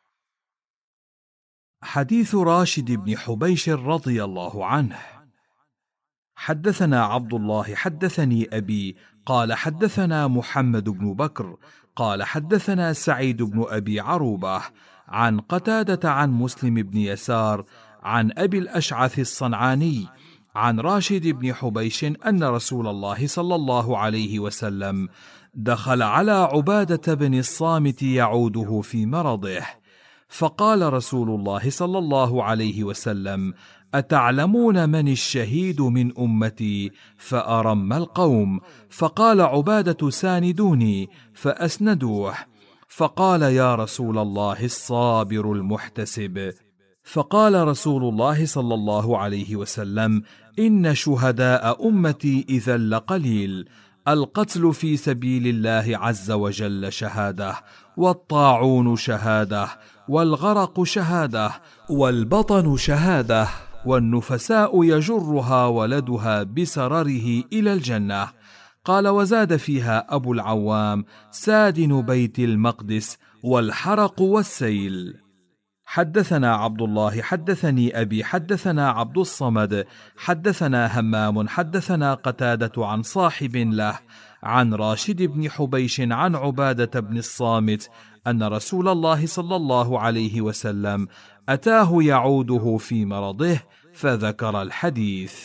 حديث راشد بن حبيش رضي الله عنه. حدثنا عبد الله حدثني أبي قال حدثنا محمد بن بكر قال حدثنا سعيد بن أبي عروبة عن قتادة عن مسلم بن يسار عن أبي الأشعث الصنعاني عن راشد بن حبيش أن رسول الله صلى الله عليه وسلم دخل على عبادة بن الصامت يعوده في مرضه، فقال رسول الله صلى الله عليه وسلم: أتعلمون من الشهيد من أمتي؟ فأرم القوم، فقال عبادة: ساندوني، فأسندوه، فقال: يا رسول الله، الصابر المحتسب. فقال رسول الله صلى الله عليه وسلم: إن شهداء أمتي إذا لقليل، القتل في سبيل الله عز وجل شهادة، والطاعون شهادة، والغرق شهادة، والبطن شهادة، والنفساء يجرها ولدها بسرره إلى الجنة. قال: وزاد فيها أبو العوام: سادن بيت المقدس، والحرق والسيل. حدثنا عبد الله حدثني أبي حدثنا عبد الصمد حدثنا همام حدثنا قتادة عن صاحب له عن راشد بن حبيش عن عبادة بن الصامت أن رسول الله صلى الله عليه وسلم أتاه يعوده في مرضه، فذكر الحديث.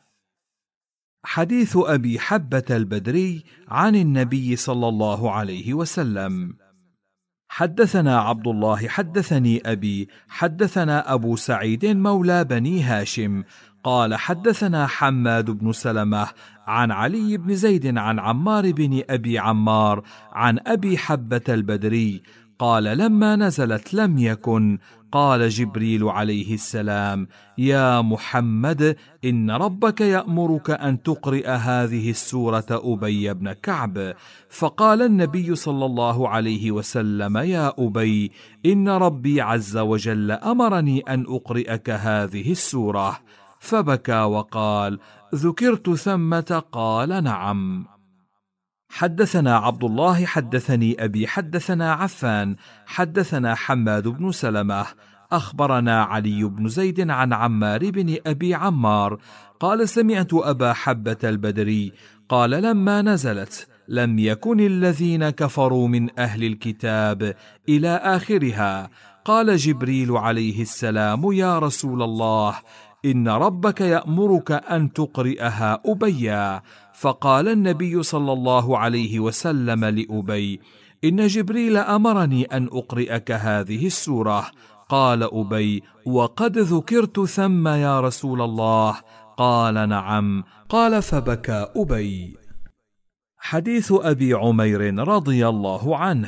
حديث أبي حبة البدري عن النبي صلى الله عليه وسلم. حدثنا عبد الله حدثني أبي حدثنا أبو سعيد مولى بني هاشم قال حدثنا حماد بن سلمة عن علي بن زيد عن عمار بن أبي عمار عن أبي حبة البدري قال: لما نزلت لم يكن، قال جبريل عليه السلام: يا محمد، إن ربك يأمرك أن تقرئ هذه السورة أبي بن كعب. فقال النبي صلى الله عليه وسلم: يا أبي، إن ربي عز وجل أمرني أن أقرئك هذه السورة. فبكى وقال: ذكرت ثمة؟ قال: نعم. حدثنا عبد الله حدثني أبي حدثنا عفان حدثنا حماد بن سلمة أخبرنا علي بن زيد عن عمار بن أبي عمار قال: سمعت أبا حبة البدري قال: لما نزلت لم يكن الذين كفروا من أهل الكتاب إلى آخرها، قال جبريل عليه السلام: يا رسول الله، إن ربك يأمرك أن تقرئها أبيا. فقال النبي صلى الله عليه وسلم لأبي: إن جبريل أمرني أن أقرئك هذه السورة. قال أبي: وقد ذكرت ثم يا رسول الله؟ قال: نعم. قال: فبكى أبي. حديث أبي عمير رضي الله عنه.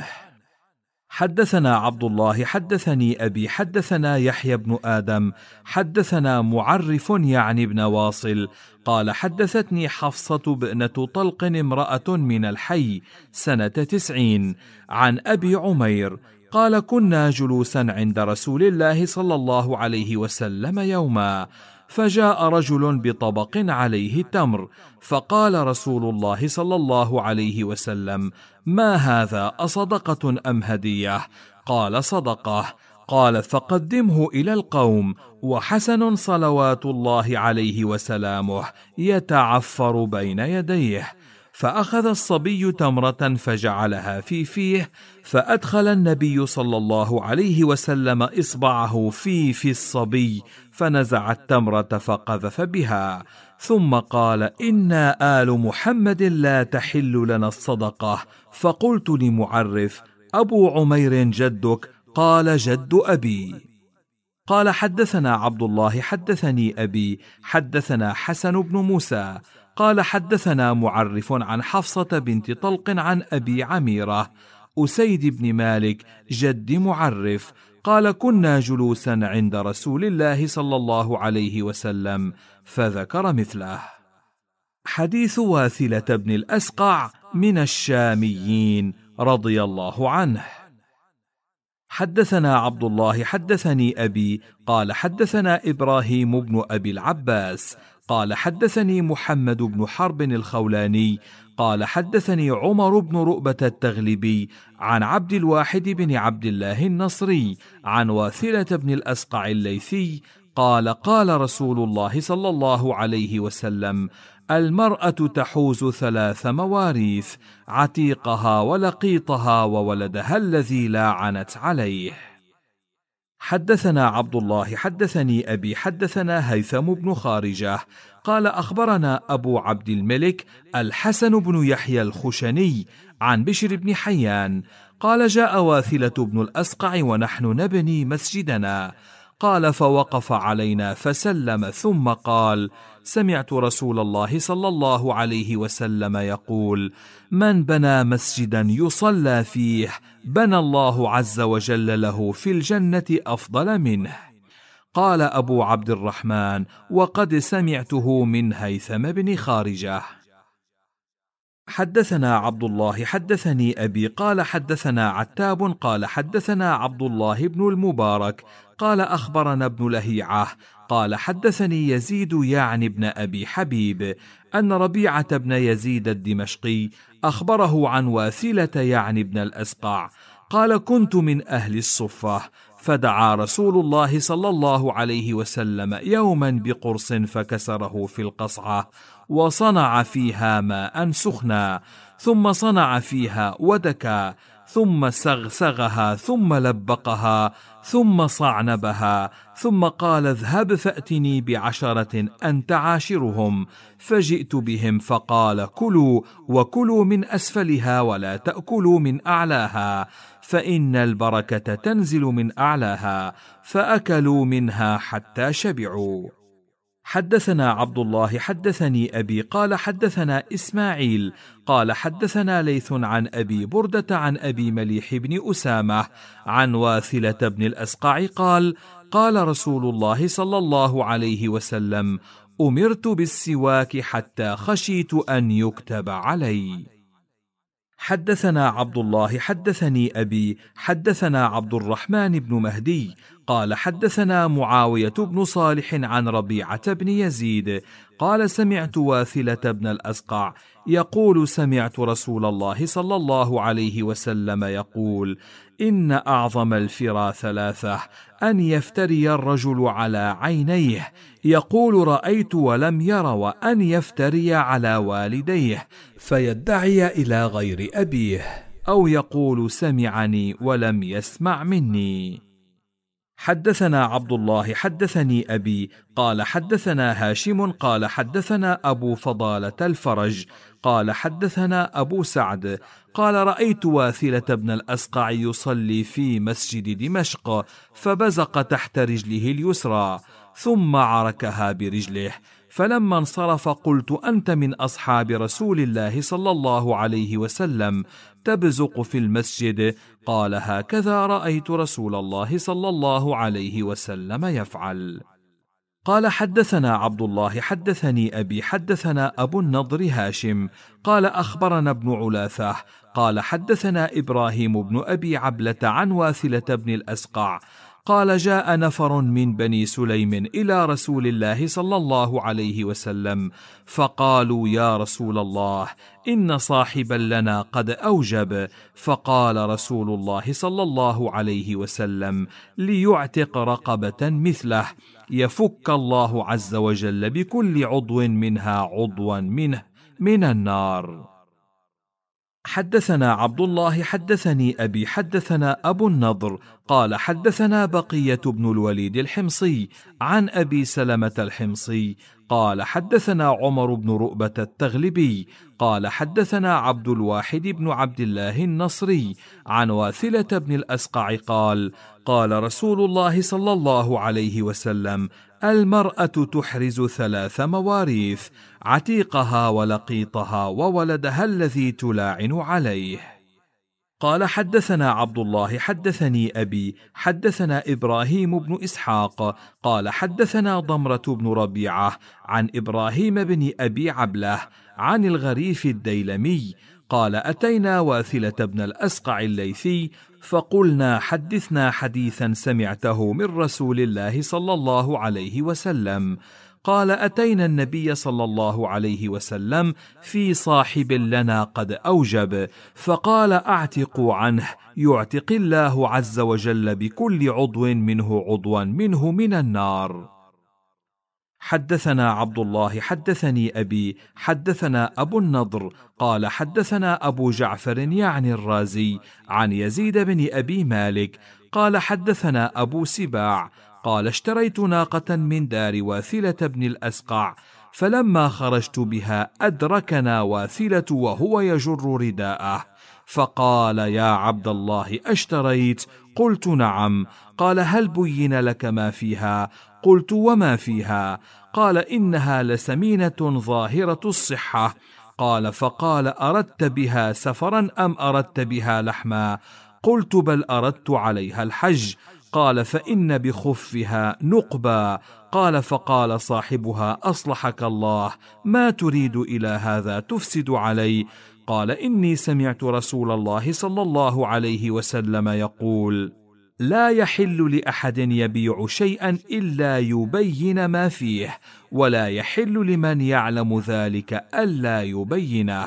حدثنا عبد الله حدثني أبي حدثنا يحيى بن آدم حدثنا معرف يعني ابن واصل قال: حدثتني حفصة بنة طلق امرأة من الحي سنة تسعين عن أبي عمير قال: كنا جلوسا عند رسول الله صلى الله عليه وسلم يوما، فجاء رجل بطبق عليه تمر، فقال رسول الله صلى الله عليه وسلم: ما هذا، أصدقة أم هدية؟ قال: صدقة. قال: فقدمه إلى القوم، وحسن صلوات الله عليه وسلامه يتعفر بين يديه. فأخذ الصبي تمرة فجعلها في فيه، فأدخل النبي صلى الله عليه وسلم إصبعه في في الصبي فنزع التمرة فقذف بها، ثم قال: إنا آل محمد لا تحل لنا الصدقة. فقلت لمعرف: أبو عمير جدك؟ قال: جد أبي. قال: حدثنا عبد الله حدثني أبي حدثنا حسن بن موسى قال: حدثنا معرف عن حفصة بنت طلق عن أبي عميرة أسيد بن مالك جد معرف قال: كنا جلوسا عند رسول الله صلى الله عليه وسلم، فذكر مثله. حديث واثلة بن الأسقع من الشاميين رضي الله عنه. حدثنا عبد الله حدثني أبي قال: حدثنا إبراهيم بن أبي العباس قال: حدثني محمد بن حرب الخولاني قال: حدثني عمر بن رؤبة التغلبي عن عبد الواحد بن عبد الله النصري عن واثلة بن الأسقع الليثي قال: قال رسول الله صلى الله عليه وسلم: المرأة تحوز ثلاث مواريث: عتيقها ولقيطها وولدها الذي لاعنت عليه. حدثنا عبد الله حدثني أبي حدثنا هيثم بن خارجة قال: أخبرنا أبو عبد الملك الحسن بن يحيى الخشني عن بشر بن حيان قال: جاء واثلة بن الأسقع ونحن نبني مسجدنا، قال: فوقف علينا فسلم ثم قال: سمعت رسول الله صلى الله عليه وسلم يقول: من بنى مسجدا يصلى فيه بنى الله عز وجل له في الجنة أفضل منه. قال أبو عبد الرحمن: وقد سمعته من هيثم بن خارجة. حدثنا عبد الله حدثني أبي قال: حدثنا عتاب قال: حدثنا عبد الله بن المبارك قال: أخبرنا ابن لهيعة قال: حدثني يزيد يعني ابن أبي حبيب أن ربيعة بن يزيد الدمشقي أخبره عن واثلة يعني ابن الأسقع قال: كنت من أهل الصفة، فدعا رسول الله صلى الله عليه وسلم يوما بقرص فكسره في القصعة، وصنع فيها ماء سخنا، ثم صنع فيها ودكا، ثم سغسغها، ثم لبقها، ثم صعنبها، ثم قال: اذهب فأتني بعشرة أنت عاشرهم. فجئت بهم فقال: كلوا، وكلوا من أسفلها ولا تأكلوا من أعلاها، فإن البركة تنزل من أعلاها. فأكلوا منها حتى شبعوا. حدثنا عبد الله حدثني أبي قال حدثنا إسماعيل قال حدثنا ليث عن أبي بردة عن أبي مليح بن أسامة عن واثلة بن الأسقع قال قال رسول الله صلى الله عليه وسلم: أمرت بالسواك حتى خشيت أن يكتب علي. حدثنا عبد الله حدثني أبي حدثنا عبد الرحمن بن مهدي قال حدثنا معاوية بن صالح عن ربيعة بن يزيد قال سمعت واثلة بن الأسقع يقول: سمعت رسول الله صلى الله عليه وسلم يقول: إن أعظم الفرا ثلاثة: أن يفتري الرجل على عينيه يقول رأيت ولم ير، وأن يفتري على والديه فيدعي إلى غير أبيه، أو يقول سمعني ولم يسمع مني. حدثنا عبد الله حدثني أبي قال حدثنا هاشم قال حدثنا أبو فضالة الفرج قال حدثنا أبو سعد قال: رأيت واثلة بن الأسقع يصلي في مسجد دمشق فبزق تحت رجله اليسرى ثم عركها برجله، فلما انصرف قلت: أنت من أصحاب رسول الله صلى الله عليه وسلم تبزق في المسجد؟ قال: هكذا رأيت رسول الله صلى الله عليه وسلم يفعل. قال حدثنا عبد الله حدثني أبي حدثنا أبو النضر هاشم قال أخبرنا ابن علاثة قال حدثنا إبراهيم بن أبي عبلة عن واثلة بن الأسقع قال: جاء نفر من بني سليم إلى رسول الله صلى الله عليه وسلم فقالوا: يا رسول الله، إن صاحبا لنا قد أوجب. فقال رسول الله صلى الله عليه وسلم: ليعتق رقبة مثله يفك الله عز وجل بكل عضو منها عضوا منه من النار. حدثنا عبد الله حدثني أبي حدثنا أبو النضر قال حدثنا بقية بن الوليد الحمصي عن أبي سلمة الحمصي قال حدثنا عمر بن رؤبة التغلبي قال حدثنا عبد الواحد بن عبد الله النصري عن واثلة بن الأسقع قال: قال رسول الله صلى الله عليه وسلم: المرأة تحرز ثلاث مواريث: عتيقها ولقيطها وولدها الذي تلاعن عليه. قال حدثنا عبد الله حدثني أبي حدثنا إبراهيم بن إسحاق قال حدثنا ضمرة بن ربيعة عن إبراهيم بن أبي عبلة عن الغريف الديلمي قال: أتينا واثلة بن الأسقع الليثي فقلنا: حدثنا حديثا سمعته من رسول الله صلى الله عليه وسلم. قال: أتينا النبي صلى الله عليه وسلم في صاحب لنا قد أوجب، فقال: أعتقوا عنه يعتق الله عز وجل بكل عضو منه عضوا منه من النار. حدثنا عبد الله حدثني أبي حدثنا أبو النضر قال حدثنا أبو جعفر يعني الرازي عن يزيد بن أبي مالك قال حدثنا أبو سباع قال: اشتريت ناقة من دار واثلة بن الأسقع، فلما خرجت بها أدركنا واثلة وهو يجر رداءه، فقال: يا عبد الله، أشتريت؟ قلت: نعم. قال: هل بين لك ما فيها؟ قلت: وما فيها؟ قال: إنها لسمينة ظاهرة الصحة. قال: فقال: أردت بها سفرا أم أردت بها لحما؟ قلت: بل أردت عليها الحج. قال: فإن بخفها نقبا. قال: فقال صاحبها: أصلحك الله، ما تريد إلى هذا تفسد علي؟ قال: إني سمعت رسول الله صلى الله عليه وسلم يقول: لا يحل لأحد يبيع شيئا إلا يبين ما فيه، ولا يحل لمن يعلم ذلك ألا يبينه.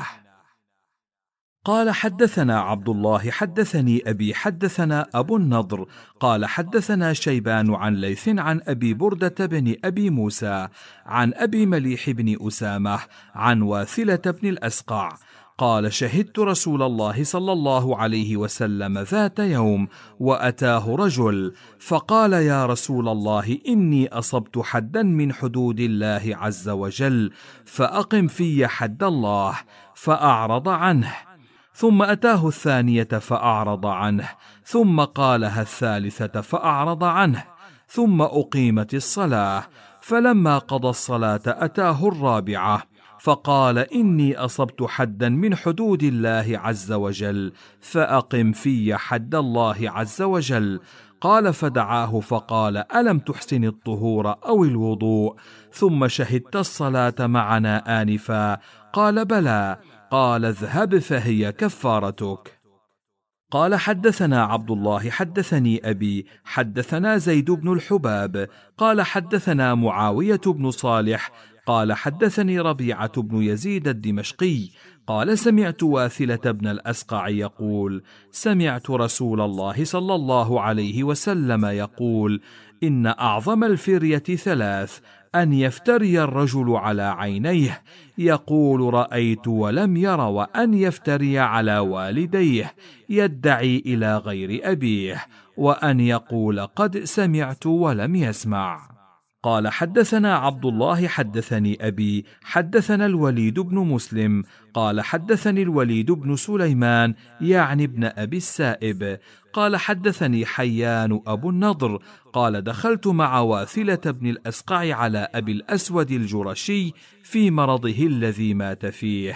قال حدثنا عبد الله حدثني أبي حدثنا أبو النضر قال حدثنا شيبان عن ليث عن أبي بردة بن أبي موسى عن أبي مليح بن أسامة عن واثلة بن الأسقع قال: شهدت رسول الله صلى الله عليه وسلم ذات يوم وأتاه رجل فقال: يا رسول الله، إني أصبت حدا من حدود الله عز وجل، فأقم في حد الله. فأعرض عنه. ثم أتاه الثانية فأعرض عنه، ثم قالها الثالثة فأعرض عنه، ثم أقيمت الصلاة، فلما قضى الصلاة أتاه الرابعة فقال: إني أصبت حدا من حدود الله عز وجل، فأقم في حد الله عز وجل. قال: فدعاه فقال: ألم تحسن الطهور أو الوضوء؟ ثم شهدت الصلاة معنا آنفا؟ قال: بلى. قال: اذهب فهي كفارتك. قال: حدثنا عبد الله حدثني أبي حدثنا زيد بن الحباب قال: حدثنا معاوية بن صالح قال: حدثني ربيعة بن يزيد الدمشقي قال: سمعت واثلة بن الأسقع يقول: سمعت رسول الله صلى الله عليه وسلم يقول: إن أعظم الفرية ثلاث: أن يفتري الرجل على عينيه يقول رأيت ولم ير، وأن يفتري على والديه يدعي إلى غير أبيه، وأن يقول قد سمعت ولم يسمع. قال: حدثنا عبد الله حدثني أبي حدثنا الوليد بن مسلم قال: حدثني الوليد بن سليمان يعني ابن أبي السائب قال: حدثني حيان أبو النضر قال: دخلت مع واثلة بن الأسقع على أبي الأسود الجرشي في مرضه الذي مات فيه،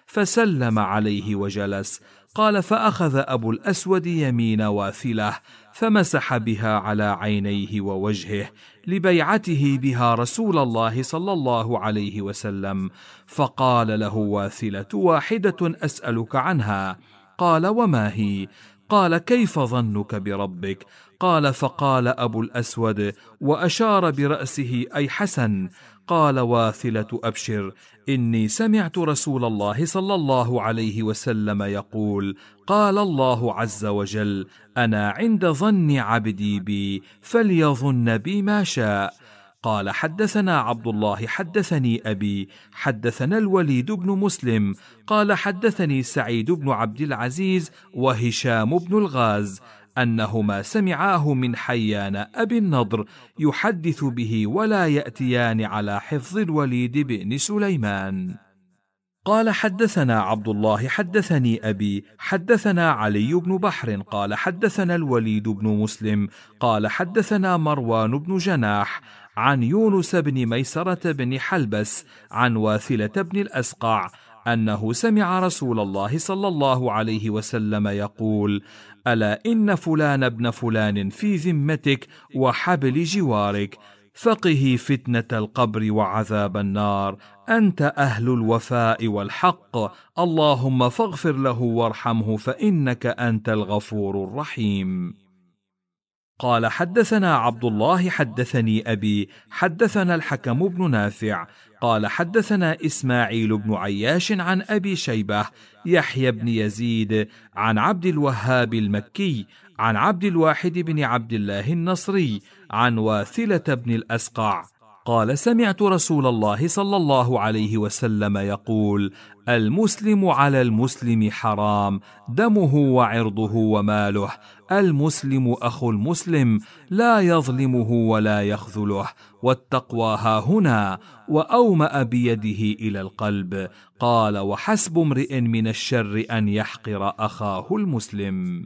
فسلم عليه وجلس. قال: فأخذ أبو الأسود يمين واثلة فمسح بها على عينيه ووجهه لبيعته بها رسول الله صلى الله عليه وسلم، فقال له واثلة: واحدة أسألك عنها. قال: وما هي؟ قال: كيف ظنك بربك؟ قال: فقال أبو الأسود وأشار برأسه أي حسن. قال واثلة: أبشر، إني سمعت رسول الله صلى الله عليه وسلم يقول: قال الله عز وجل: أنا عند ظن عبدي بي فليظن بي ما شاء. قال: حدثنا عبد الله حدثني أبي حدثنا الوليد بن مسلم قال: حدثني سعيد بن عبد العزيز وهشام بن الغاز أنهما سمعاه من حيان أبي النضر يحدث به ولا يأتيان على حفظ الوليد بن سليمان. قال: حدثنا عبد الله حدثني أبي حدثنا علي بن بحر قال: حدثنا الوليد بن مسلم قال: حدثنا مروان بن جناح عن يونس بن ميسرة بن حلبس عن واثلة بن الأسقع أنه سمع رسول الله صلى الله عليه وسلم يقول: ألا إن فلان ابن فلان في ذمتك وحبل جوارك، فقه فتنة القبر وعذاب النار، أنت أهل الوفاء والحق، اللهم فاغفر له وارحمه فإنك أنت الغفور الرحيم. قال: حدثنا عبد الله حدثني أبي حدثنا الحكم بن نافع قال: حدثنا إسماعيل بن عياش عن أبي شيبة يحيى بن يزيد عن عبد الوهاب المكي عن عبد الواحد بن عبد الله النصري عن واثلة بن الأسقع قال: سمعت رسول الله صلى الله عليه وسلم يقول: المسلم على المسلم حرام، دمه وعرضه وماله، المسلم أخو المسلم، لا يظلمه ولا يخذله، والتقوى هاهنا، وأومأ بيده إلى القلب. قال: وحسب امرئ من الشر أن يحقر أخاه المسلم.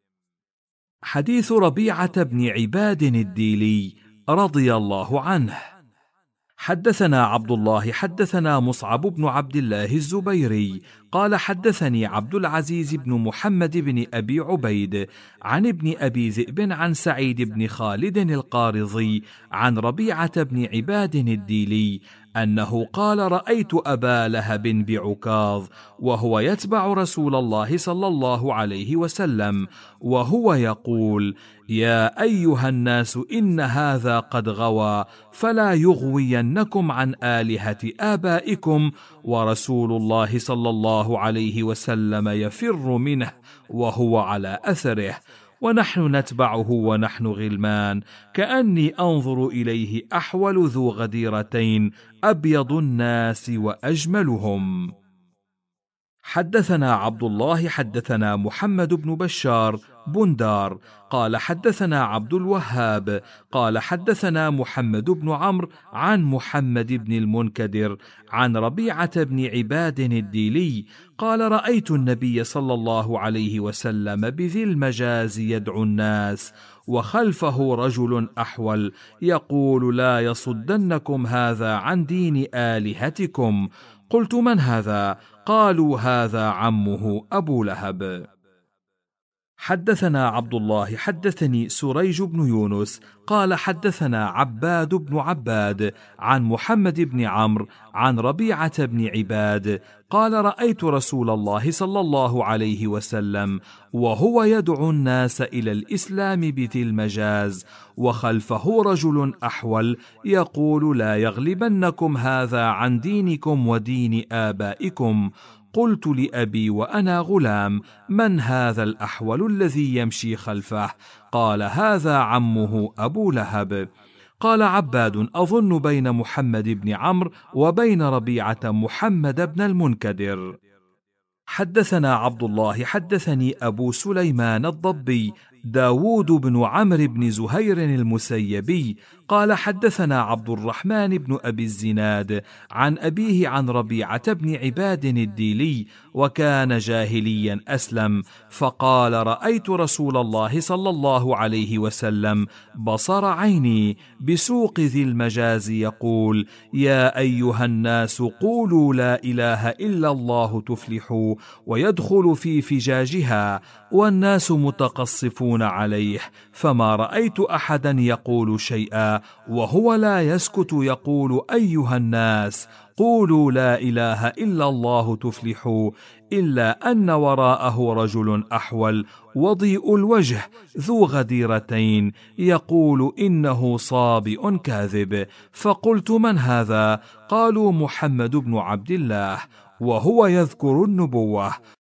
حديث ربيعة بن عباد الديلي رضي الله عنه. حدثنا عبد الله حدثنا مصعب بن عبد الله الزبيري قال: حدثني عبد العزيز بن محمد بن أبي عبيد عن ابن أبي ذئب عن سعيد بن خالد القارضي عن ربيعة بن عباد الديلي أنه قال: رأيت أبا لهب بعكاظ وهو يتبع رسول الله صلى الله عليه وسلم وهو يقول: يا أيها الناس إن هذا قد غوى، فلا يغوينكم عن آلهة آبائكم، ورسول الله صلى الله عليه وسلم يفر منه وهو على أثره، ونحن نتبعه ونحن غلمان، كأني أنظر إليه أحول ذو غديرتين أبيض الناس وأجملهم. حدثنا عبد الله حدثنا محمد بن بشار بندار قال حدثنا عبد الوهاب قال حدثنا محمد بن عمرو عن محمد بن المنكدر عن ربيعة بن عباد الديلي قال رأيت النبي صلى الله عليه وسلم بذي المجاز يدعو الناس وخلفه رجل أحول يقول لا يصدنكم هذا عن دين آلهتكم. قلت من هذا؟ قالوا هذا عمه أبو لهب. حدثنا عبد الله حدثني سريج بن يونس قال حدثنا عباد بن عباد عن محمد بن عمرو عن ربيعة بن عباد قال رأيت رسول الله صلى الله عليه وسلم وهو يدعو الناس إلى الإسلام بذي المجاز وخلفه رجل أحول يقول لا يغلبنكم هذا عن دينكم ودين آبائكم. قلت لأبي وأنا غلام من هذا الأحول الذي يمشي خلفه؟ قال هذا عمه أبو لهب. قال عباد أظن بين محمد بن عمرو وبين ربيعة محمد بن المنكدر. حدثنا عبد الله حدثني أبو سليمان الضبي داود بن عمرو بن زهير المسيبي قال حدثنا عبد الرحمن بن أبي الزناد عن أبيه عن ربيعة بن عباد الديلي وكان جاهليا أسلم فقال رأيت رسول الله صلى الله عليه وسلم بصر عيني بسوق ذي المجاز يقول يا أيها الناس قولوا لا إله إلا الله تفلحوا ويدخل في فجاجها والناس متقصفون عليه فما رأيت أحدا يقول شيئا وهو لا يسكت يقول أيها الناس قولوا لا إله إلا الله تفلحوا إلا أن وراءه رجل أحول وضيء الوجه ذو غديرتين يقول إنه صابئ كاذب. فقلت من هذا؟ قالوا محمد بن عبد الله وهو يذكر النبوة.